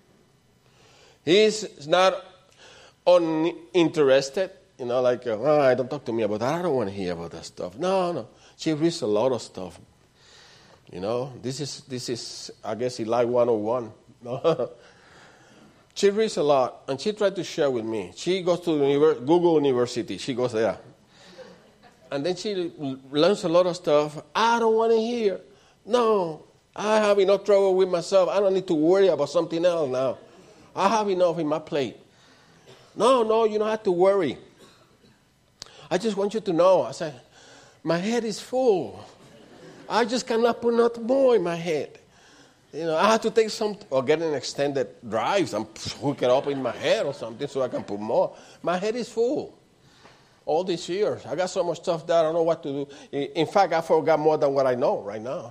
Speaker 1: He's not uninterested. You know, like, uh, oh, don't talk to me about that. I don't want to hear about that stuff. No, no. She reads a lot of stuff. You know, this is, this is I guess, Eli one oh one. No? She reads a lot, and she tried to share with me. She goes to the univer- Google University. She goes there. And then she learns a lot of stuff. I don't want to hear. No, I have enough trouble with myself. I don't need to worry about something else now. I have enough in my plate. No, no, you don't have to worry. I just want you to know. I said, my head is full. I just cannot put not more in my head. You know, I have to take some, or get an extended drive and hook it up in my head or something so I can put more. My head is full. All these years, I got so much stuff that I don't know what to do. In fact, I forgot more than what I know right now.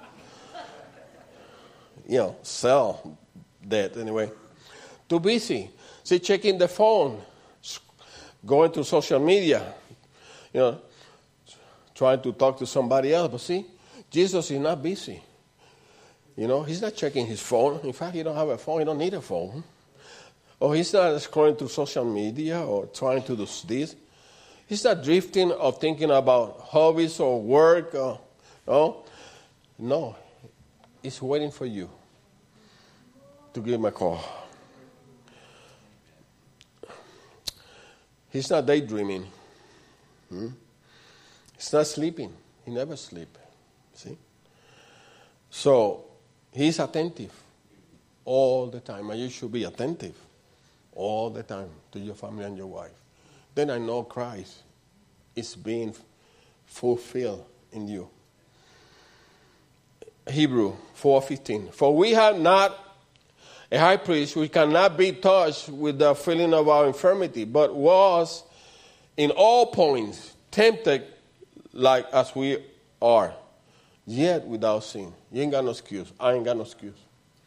Speaker 1: You know, sell that anyway. Too busy. See, checking the phone, going to social media, you know, trying to talk to somebody else. But see, Jesus is not busy. You know, he's not checking his phone. In fact, he don't have a phone. He don't need a phone. Or he's not scrolling through social media or trying to do this. He's not drifting or thinking about hobbies or work. Or, no, no. He's waiting for you to give him a call. He's not daydreaming. Hmm? He's not sleeping. He never sleeps. See? So, he's attentive all the time. And you should be attentive all the time to your family and your wife. Then I know Christ is being fulfilled in you. Hebrew four fifteen. For we have not a high priest who cannot be touched with the feeling of our infirmity, but was in all points tempted like as we are, yet without sin. You ain't got no excuse. I ain't got no excuse.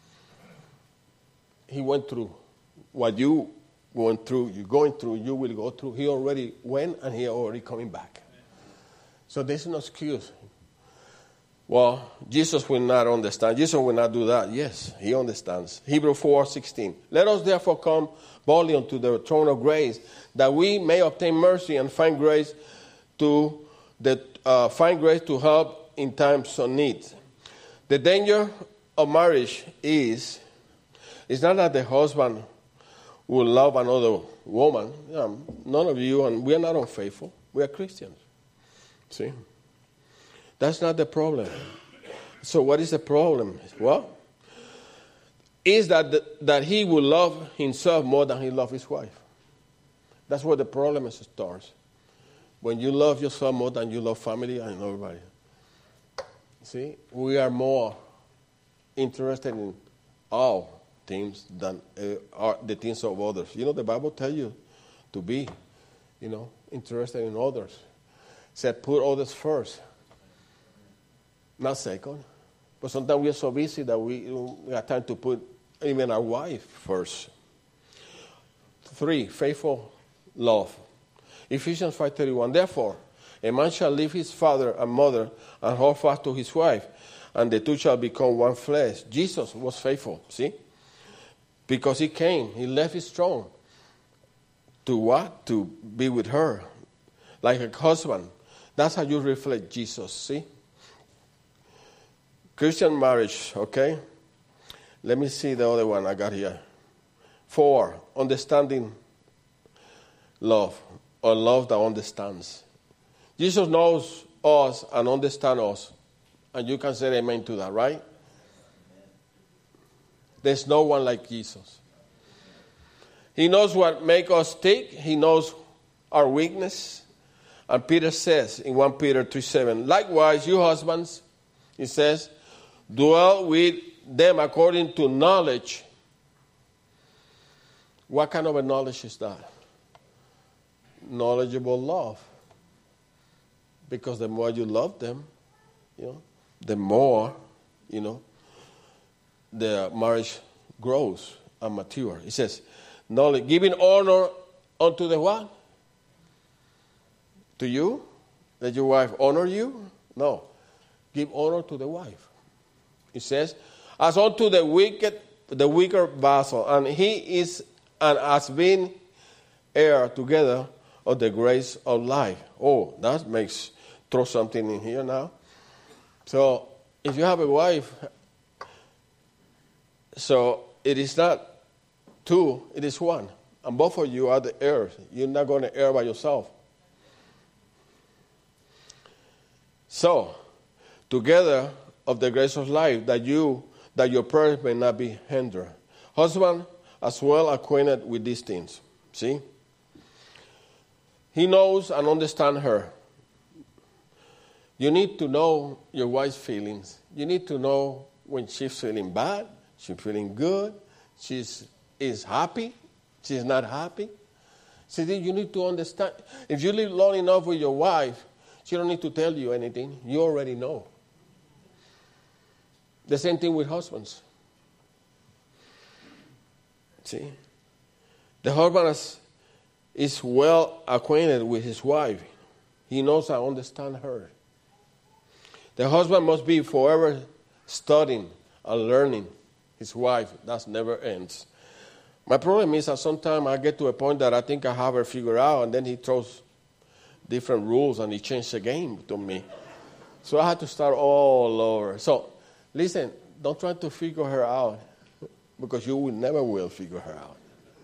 Speaker 1: He went through what you went through, you're going through, you will go through. He already went and he already coming back. So there's no excuse. Well, Jesus will not understand. Jesus will not do that. Yes, he understands. Hebrews four sixteen. Let us therefore come boldly unto the throne of grace, that we may obtain mercy and find grace to the uh, find grace to help in times of need. The danger of marriage is, it's not that the husband will love another woman. Um, none of you, and we are not unfaithful. We are Christians. See? That's not the problem. So what is the problem? Well, is that the, that he will love himself more than he loves his wife. That's where the problem starts. When you love yourself more than you love family and everybody. See, we are more interested in our things than uh, our, the things of others. You know, the Bible tells you to be, you know, interested in others. It said, put others first, not second. But sometimes we are so busy that we, we have time to put even our wife first. Three, faithful love. Ephesians five thirty-one. Therefore, a man shall leave his father and mother and hold fast to his wife, and the two shall become one flesh. Jesus was faithful, see? Because he came, he left his throne. To what? To be with her. Like a husband. That's how you reflect Jesus, see? Christian marriage, okay? Let me see the other one I got here. Four, understanding love, or love that understands. Jesus knows us and understands us. And you can say amen to that, right? There's no one like Jesus. He knows what makes us tick. He knows our weakness. And Peter says in First Peter three seven, likewise, you husbands, he says, dwell with them according to knowledge. What kind of a knowledge is that? Knowledgeable love. Because the more you love them, you know, the more, you know, the marriage grows and mature. He says, knowledge, giving honor unto the what? To you? That your wife honor you? No. Give honor to the wife. He says, as unto the wicked, the weaker vessel, and he is and has been heir together of the grace of life. Oh, that makes throw something in here now. So if you have a wife, so it is not two, it is one. And both of you are the heirs. You're not going to heir by yourself. So, together of the grace of life, that you, that your prayers may not be hindered. Husband, as well acquainted with these things. See? He knows and understands her. You need to know your wife's feelings. You need to know when she's feeling bad, she's feeling good, she's is happy, she's not happy. See, you need to understand. If you live long enough with your wife, she don't need to tell you anything. You already know. The same thing with husbands. See? The husband is, is well acquainted with his wife. He knows and understands her. The husband must be forever studying and learning his wife. That never ends. My problem is that sometimes I get to a point that I think I have her figured out, and then he throws different rules and he changes the game to me. So I had to start all over. So, listen, don't try to figure her out, because you will never will figure her out.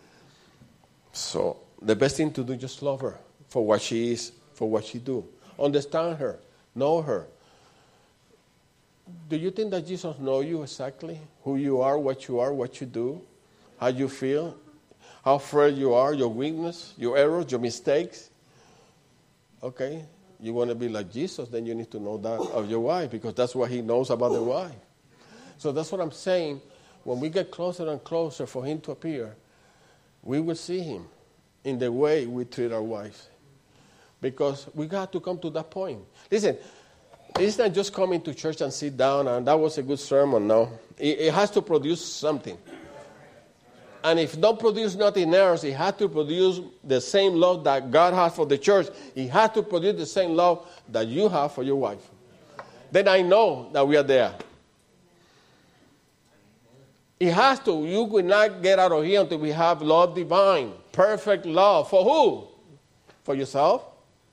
Speaker 1: So the best thing to do is just love her for what she is, for what she do. Understand her, know her. Do you think that Jesus knows you exactly? Who you are, what you are, what you do, how you feel, how frail you are, your weakness, your errors, your mistakes? Okay, you want to be like Jesus, then you need to know that of your wife, because that's what he knows about the wife. So that's what I'm saying. When we get closer and closer for him to appear, we will see him in the way we treat our wives. Because we got to come to that point. Listen, it's not just coming to church and sit down and that was a good sermon. No, it, it has to produce something. And if don't produce nothing else, it has to produce the same love that God has for the church. It has to produce the same love that you have for your wife. Then I know that we are there. It has to. You will not get out of here until we have love divine. Perfect love. For who? For yourself?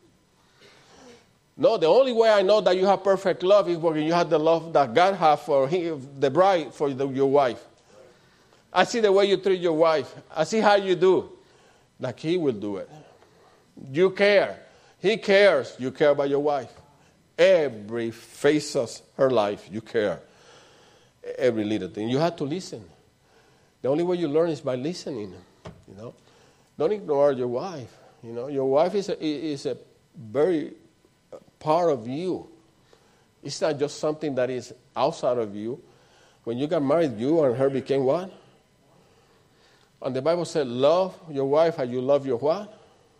Speaker 1: No, the only way I know that you have perfect love is when you have the love that God has for him, the bride, for the, your wife. I see the way you treat your wife. I see how you do. Like he will do it. You care. He cares. You care about your wife. Every phase of her life, you care. Every little thing. You have to listen. The only way you learn is by listening. You know, don't ignore your wife. You know, your wife is a, is a very part of you. It's not just something that is outside of you. When you got married, you and her became what? And the Bible said, love your wife as you love your what?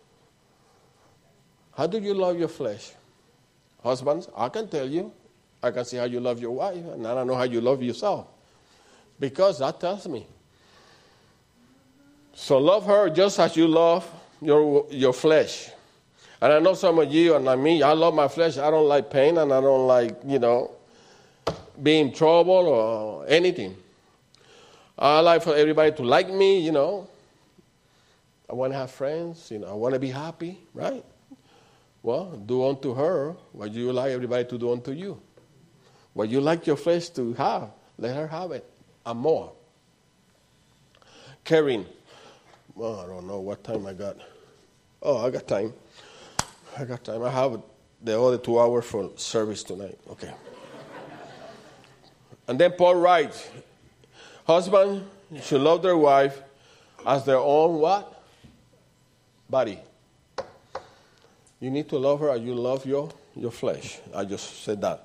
Speaker 1: How do you love your flesh? Husbands, I can tell you. I can see how you love your wife, and I don't know how you love yourself. Because that tells me. So love her just as you love your your flesh. And I know some of you, and like me, I love my flesh. I don't like pain, and I don't like, you know, being in trouble or anything. I like for everybody to like me, you know. I want to have friends, you know. I want to be happy, right? Well, do unto her what you like everybody to do unto you. What you like your flesh to have, let her have it, and more. Caring. Well, I don't know what time I got. Oh, I got time. I got time. I have the other two hours for service tonight. Okay. And then Paul writes, husband should love their wife as their own what? Body. You need to love her as you love your, your flesh. I just said that.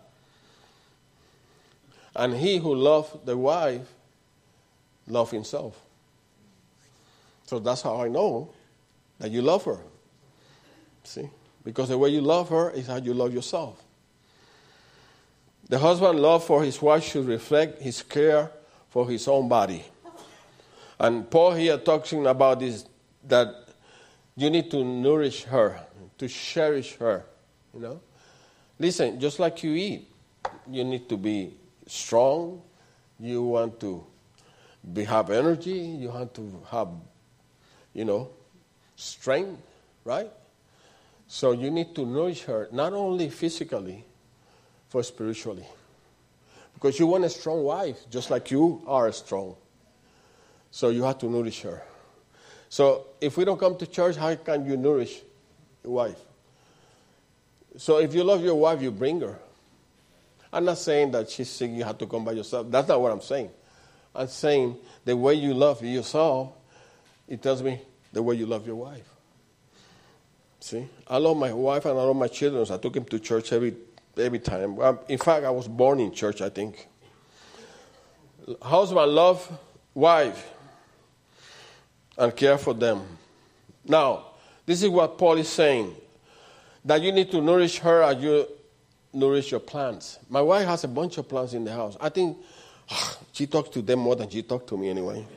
Speaker 1: And he who loves the wife loves himself. So that's how I know that you love her. See? Because the way you love her is how you love yourself. The husband's love for his wife should reflect his care for his own body. And Paul here talking about this, that you need to nourish her, to cherish her, you know. Listen, just like you eat, you need to be strong. You want to be, have energy. You want to have, you know, strength, right? So you need to nourish her, not only physically, but spiritually. Because you want a strong wife, just like you are strong. So you have to nourish her. So if we don't come to church, how can you nourish your wife? So if you love your wife, you bring her. I'm not saying that she's sick, you have to come by yourself. That's not what I'm saying. I'm saying the way you love yourself, it tells me the way you love your wife. See? I love my wife and I love my children. So I took him to church every every time. In fact, I was born in church, I think. Husband love wife and care for them. Now, this is what Paul is saying. That you need to nourish her as you nourish your plants. My wife has a bunch of plants in the house. I think she talks to them more than she talks to me anyway.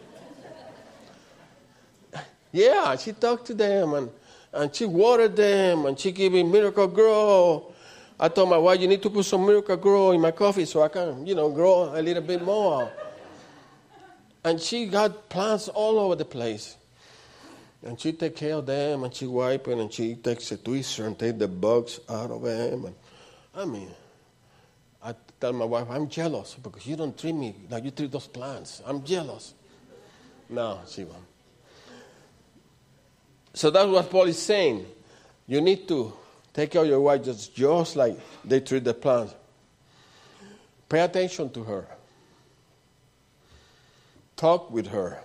Speaker 1: Yeah, she talks to them and, and she watered them and she gave me Miracle Grow. I told my wife, you need to put some Miracle Grow in my coffee so I can, you know, grow a little bit more. And she got plants all over the place. And she take care of them, and she wipe them, and she takes a twister and take the bugs out of them. And I mean, I tell my wife, I'm jealous because you don't treat me like you treat those plants. I'm jealous. No, she won't. So that's what Paul is saying. You need to take care of your wife just, just like they treat the plants. Pay attention to her. Talk with her.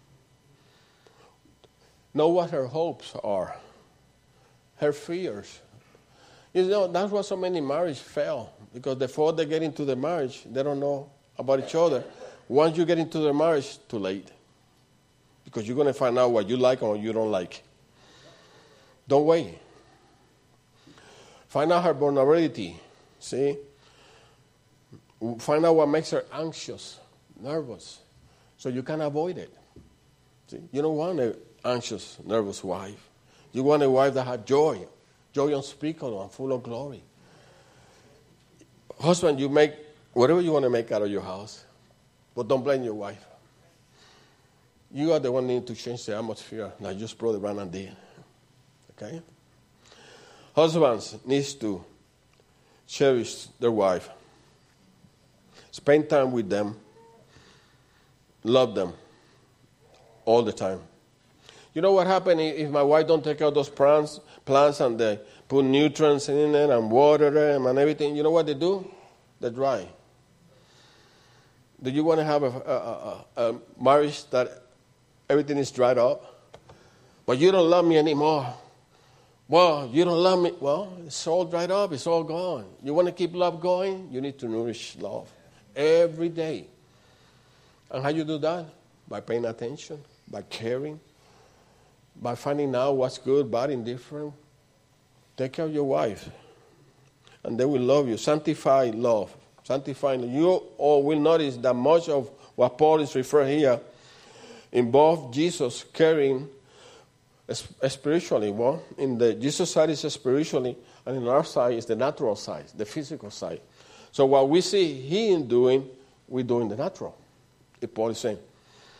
Speaker 1: Know what her hopes are, her fears. You know, that's why so many marriages fail, because before they get into the marriage, they don't know about each other. Once you get into the marriage, too late, because you're going to find out what you like and what you don't like. Don't wait. Find out her vulnerability, see? Find out what makes her anxious, nervous, so you can avoid it. See? You don't want an anxious, nervous wife. You want a wife that has joy, joy unspeakable and full of glory. Husband, you make whatever you want to make out of your house, but don't blame your wife. You are the one needing to change the atmosphere, like just Brother Branham did. Okay? Husbands needs to cherish their wife. Spend time with them. Love them all the time. You know what happens if my wife don't take care of those plants, plants and they put nutrients in it and water them and everything? You know what they do? They dry. Do you want to have a, a, a, a marriage that everything is dried up? But you don't love me anymore. Well, you don't love me. Well, it's all dried up. It's all gone. You want to keep love going? You need to nourish love every day. And how you do that? By paying attention, by caring, by finding out what's good, bad, indifferent. Take care of your wife, and they will love you. Sanctify love. Sanctifying. You all will notice that much of what Paul is referring here involves Jesus caring spiritually. Well, in the Jesus side is spiritually, and in our side is the natural side, the physical side. So what we see him doing, we do in the natural. If Paul is saying.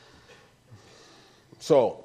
Speaker 1: So,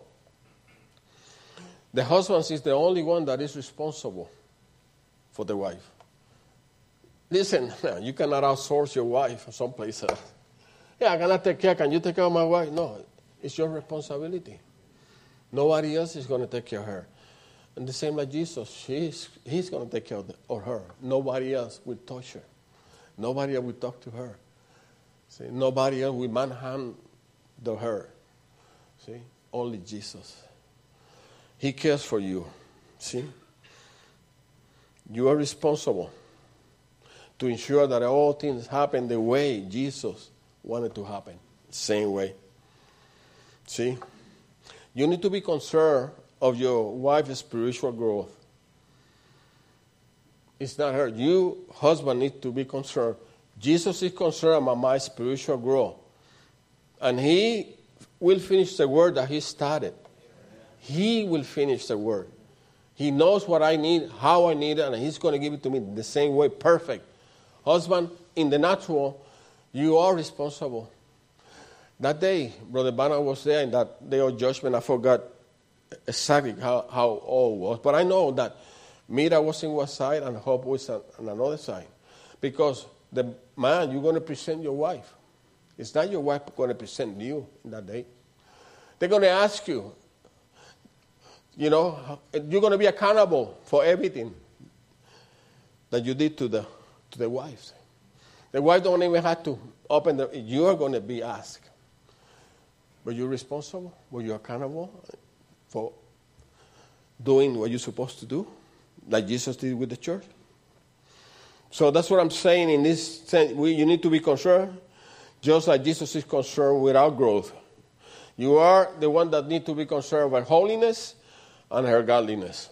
Speaker 1: the husband is the only one that is responsible for the wife. Listen, you cannot outsource your wife someplace else. Yeah, I cannot take care. Can you take care of my wife? No, it's your responsibility. Nobody else is going to take care of her. And the same like Jesus, she's, he's going to take care of, the, of her. Nobody else will touch her. Nobody else will talk to her. See, nobody else will manhandle her. See, Only Jesus. He cares for you. See? You are responsible to ensure that all things happen the way Jesus wanted to happen. Same way. See? You need to be concerned of your wife's spiritual growth. It's not her. You, husband, need to be concerned. Jesus is concerned about my spiritual growth. And he will finish the work that he started. He will finish the work. He knows what I need, how I need it, and he's going to give it to me the same way, perfect. Husband, in the natural, you are responsible. That day, Brother Banner was there, in that day of judgment, I forgot exactly how, how all was. But I know that Mira was in one side and Hope was on, on another side. Because the man, you're going to present your wife. It's not your wife going to present you in that day. They're going to ask you, you know, you're going to be accountable for everything that you did to the to the wives. The wife don't even have to open the, you're going to be asked. But you're responsible, but you're accountable for doing what you're supposed to do, like Jesus did with the church. So that's what I'm saying in this sense. We, you need to be concerned, just like Jesus is concerned with our growth. You are the one that need to be concerned with holiness and her godliness.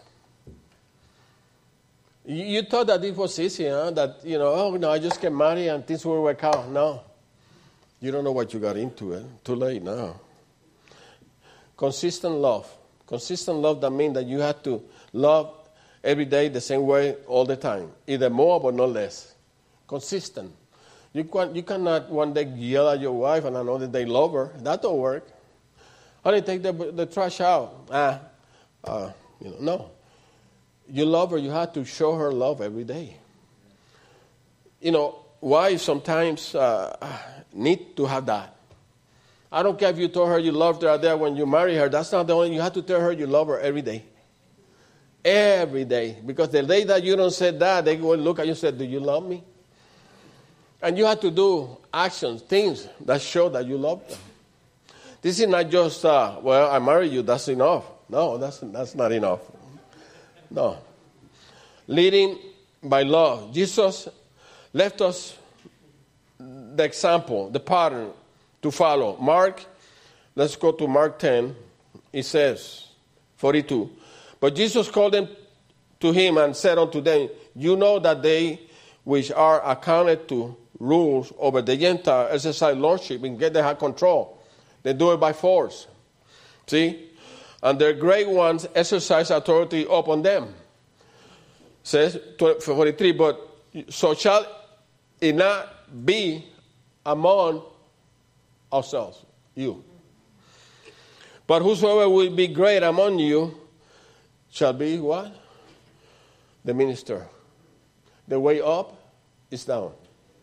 Speaker 1: You, you thought that it was easy, huh? That, you know, oh, no, I just get married and things will work out. No. You don't know what you got into. Eh? Too late now. Consistent love. Consistent love, that means that you have to love every day the same way all the time. Either more but not less. Consistent. You, can, you cannot one day yell at your wife and another day love her. That don't work. Honey, take the, the trash out. Ah, uh, you know, no. You love her, you have to show her love every day. You know, wives sometimes uh, need to have that. I don't care if you told her you loved her there when you marry her. That's not the only. You have to tell her you love her every day. Every day. Because the day that you don't say that, they will look at you and say, do you love me? And you have to do actions, things that show that you love them. This is not just, uh, well, I married you, that's enough. No, that's, that's not enough. No. Leading by love. Jesus left us the example, the pattern to follow. Mark, let's go to Mark ten. It says, forty-two. But Jesus called them to him and said unto them, you know that they which are accounted to rules over the Gentile exercise lordship and get they have control. They do it by force. See? And their great ones exercise authority upon them. Says forty-three, but so shall it not be among ourselves, you. But whosoever will be great among you shall be what? The minister. The way up is down.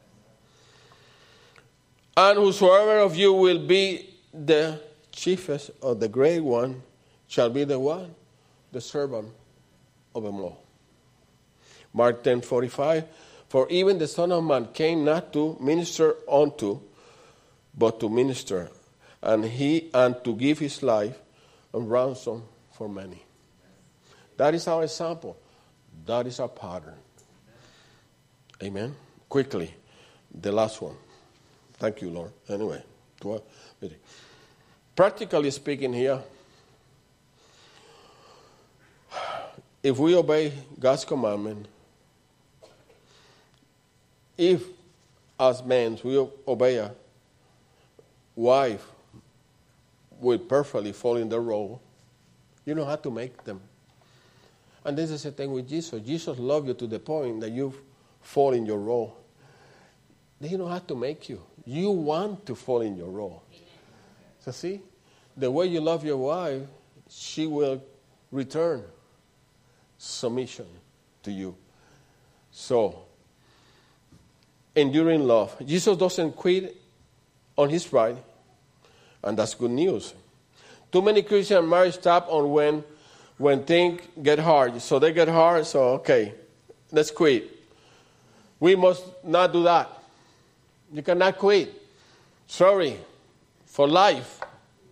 Speaker 1: And whosoever of you will be the chiefest or the great one shall be the what? The servant of them all. Mark ten forty-five. For even the Son of Man came not to minister unto, but to minister, and he and to give his life a ransom for many. That is our example. That is our pattern. Amen. Quickly, the last one. Thank you, Lord. Anyway, twelve. Practically speaking here, if we obey God's commandment, if as men we obey a wife will perfectly fall in the role, you don't have to make them. And this is the thing with Jesus. Jesus loved you to the point that you fall in your role. They don't have to make you. You want to fall in your role. So see, the way you love your wife, she will return submission to you. So, enduring love. Jesus doesn't quit on his bride, and that's good news. Too many Christian marriages stop on when when things get hard. So they get hard, so okay, let's quit. We must not do that. You cannot quit. Sorry, for life.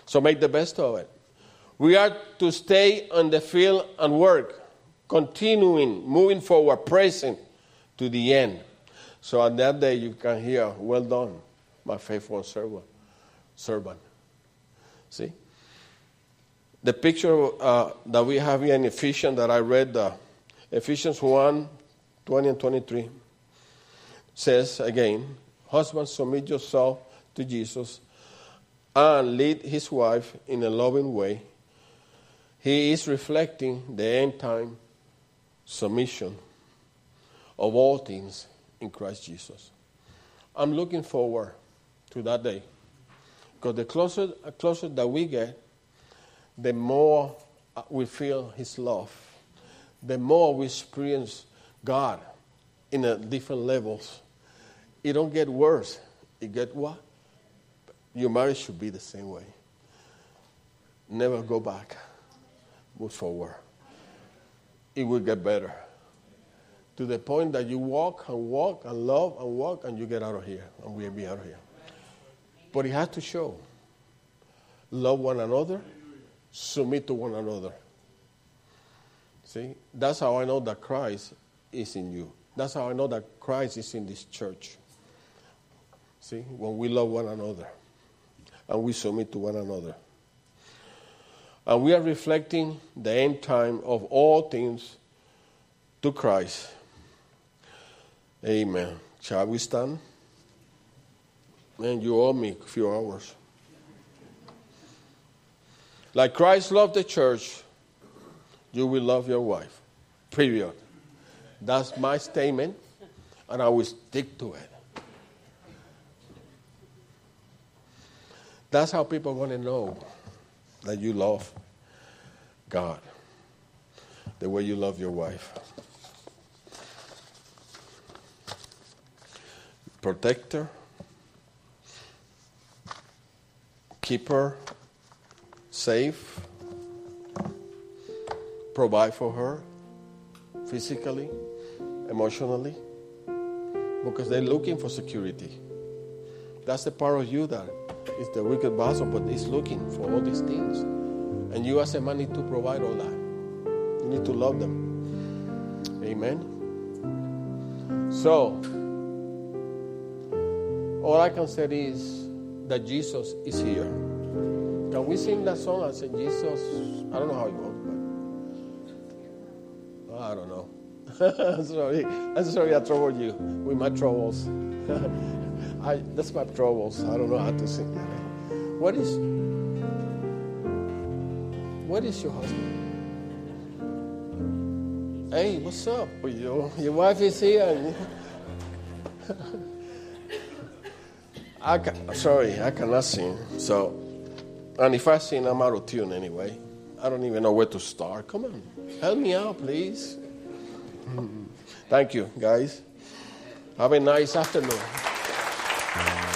Speaker 1: So make the best of it. We are to stay on the field and work, continuing, moving forward, pressing to the end. So on that day you can hear, well done, my faithful servant. servant. See? The picture uh, that we have here in Ephesians that I read, uh, Ephesians one, twenty and twenty-three, says again, husbands, submit yourself to Jesus and lead his wife in a loving way. He is reflecting the end time submission of all things in Christ Jesus. I'm looking forward to that day. Because the closer, the closer that we get, the more we feel his love. The more we experience God in a different levels. It don't get worse. It get what? Your marriage should be the same way. Never go back. Move forward. It will get better. To the point that you walk and walk and love and walk and you get out of here. And we'll be out of here. But it has to show. Love one another. Submit to one another. See? That's how I know that Christ is in you. That's how I know that Christ is in this church. See? When we love one another. And we submit to one another. And we are reflecting the end time of all things to Christ. Amen. Shall we stand? And you owe me a few hours. Like Christ loved the church, you will love your wife. Period. That's my statement, and I will stick to it. That's how people are going to know that you love God the way you love your wife. Protect her. Keep her safe. Provide for her physically, emotionally, because they're looking for security. That's the part of you that is the wicked boss, but is looking for all these things. And you as a man need to provide all that. You need to love them. Amen. So, all I can say is that Jesus is here. Can we sing that song and say, Jesus? I don't know how it goes, but oh, I don't know. I'm sorry. I'm sorry I troubled you with my troubles. I, that's my troubles. I don't know how to sing that. What is, what is your husband? Hey, what's up? Your, your wife is here. I can, sorry, I cannot sing. So, and if I sing, I'm out of tune anyway. I don't even know where to start. Come on, help me out, please. Thank you, guys. Have a nice afternoon.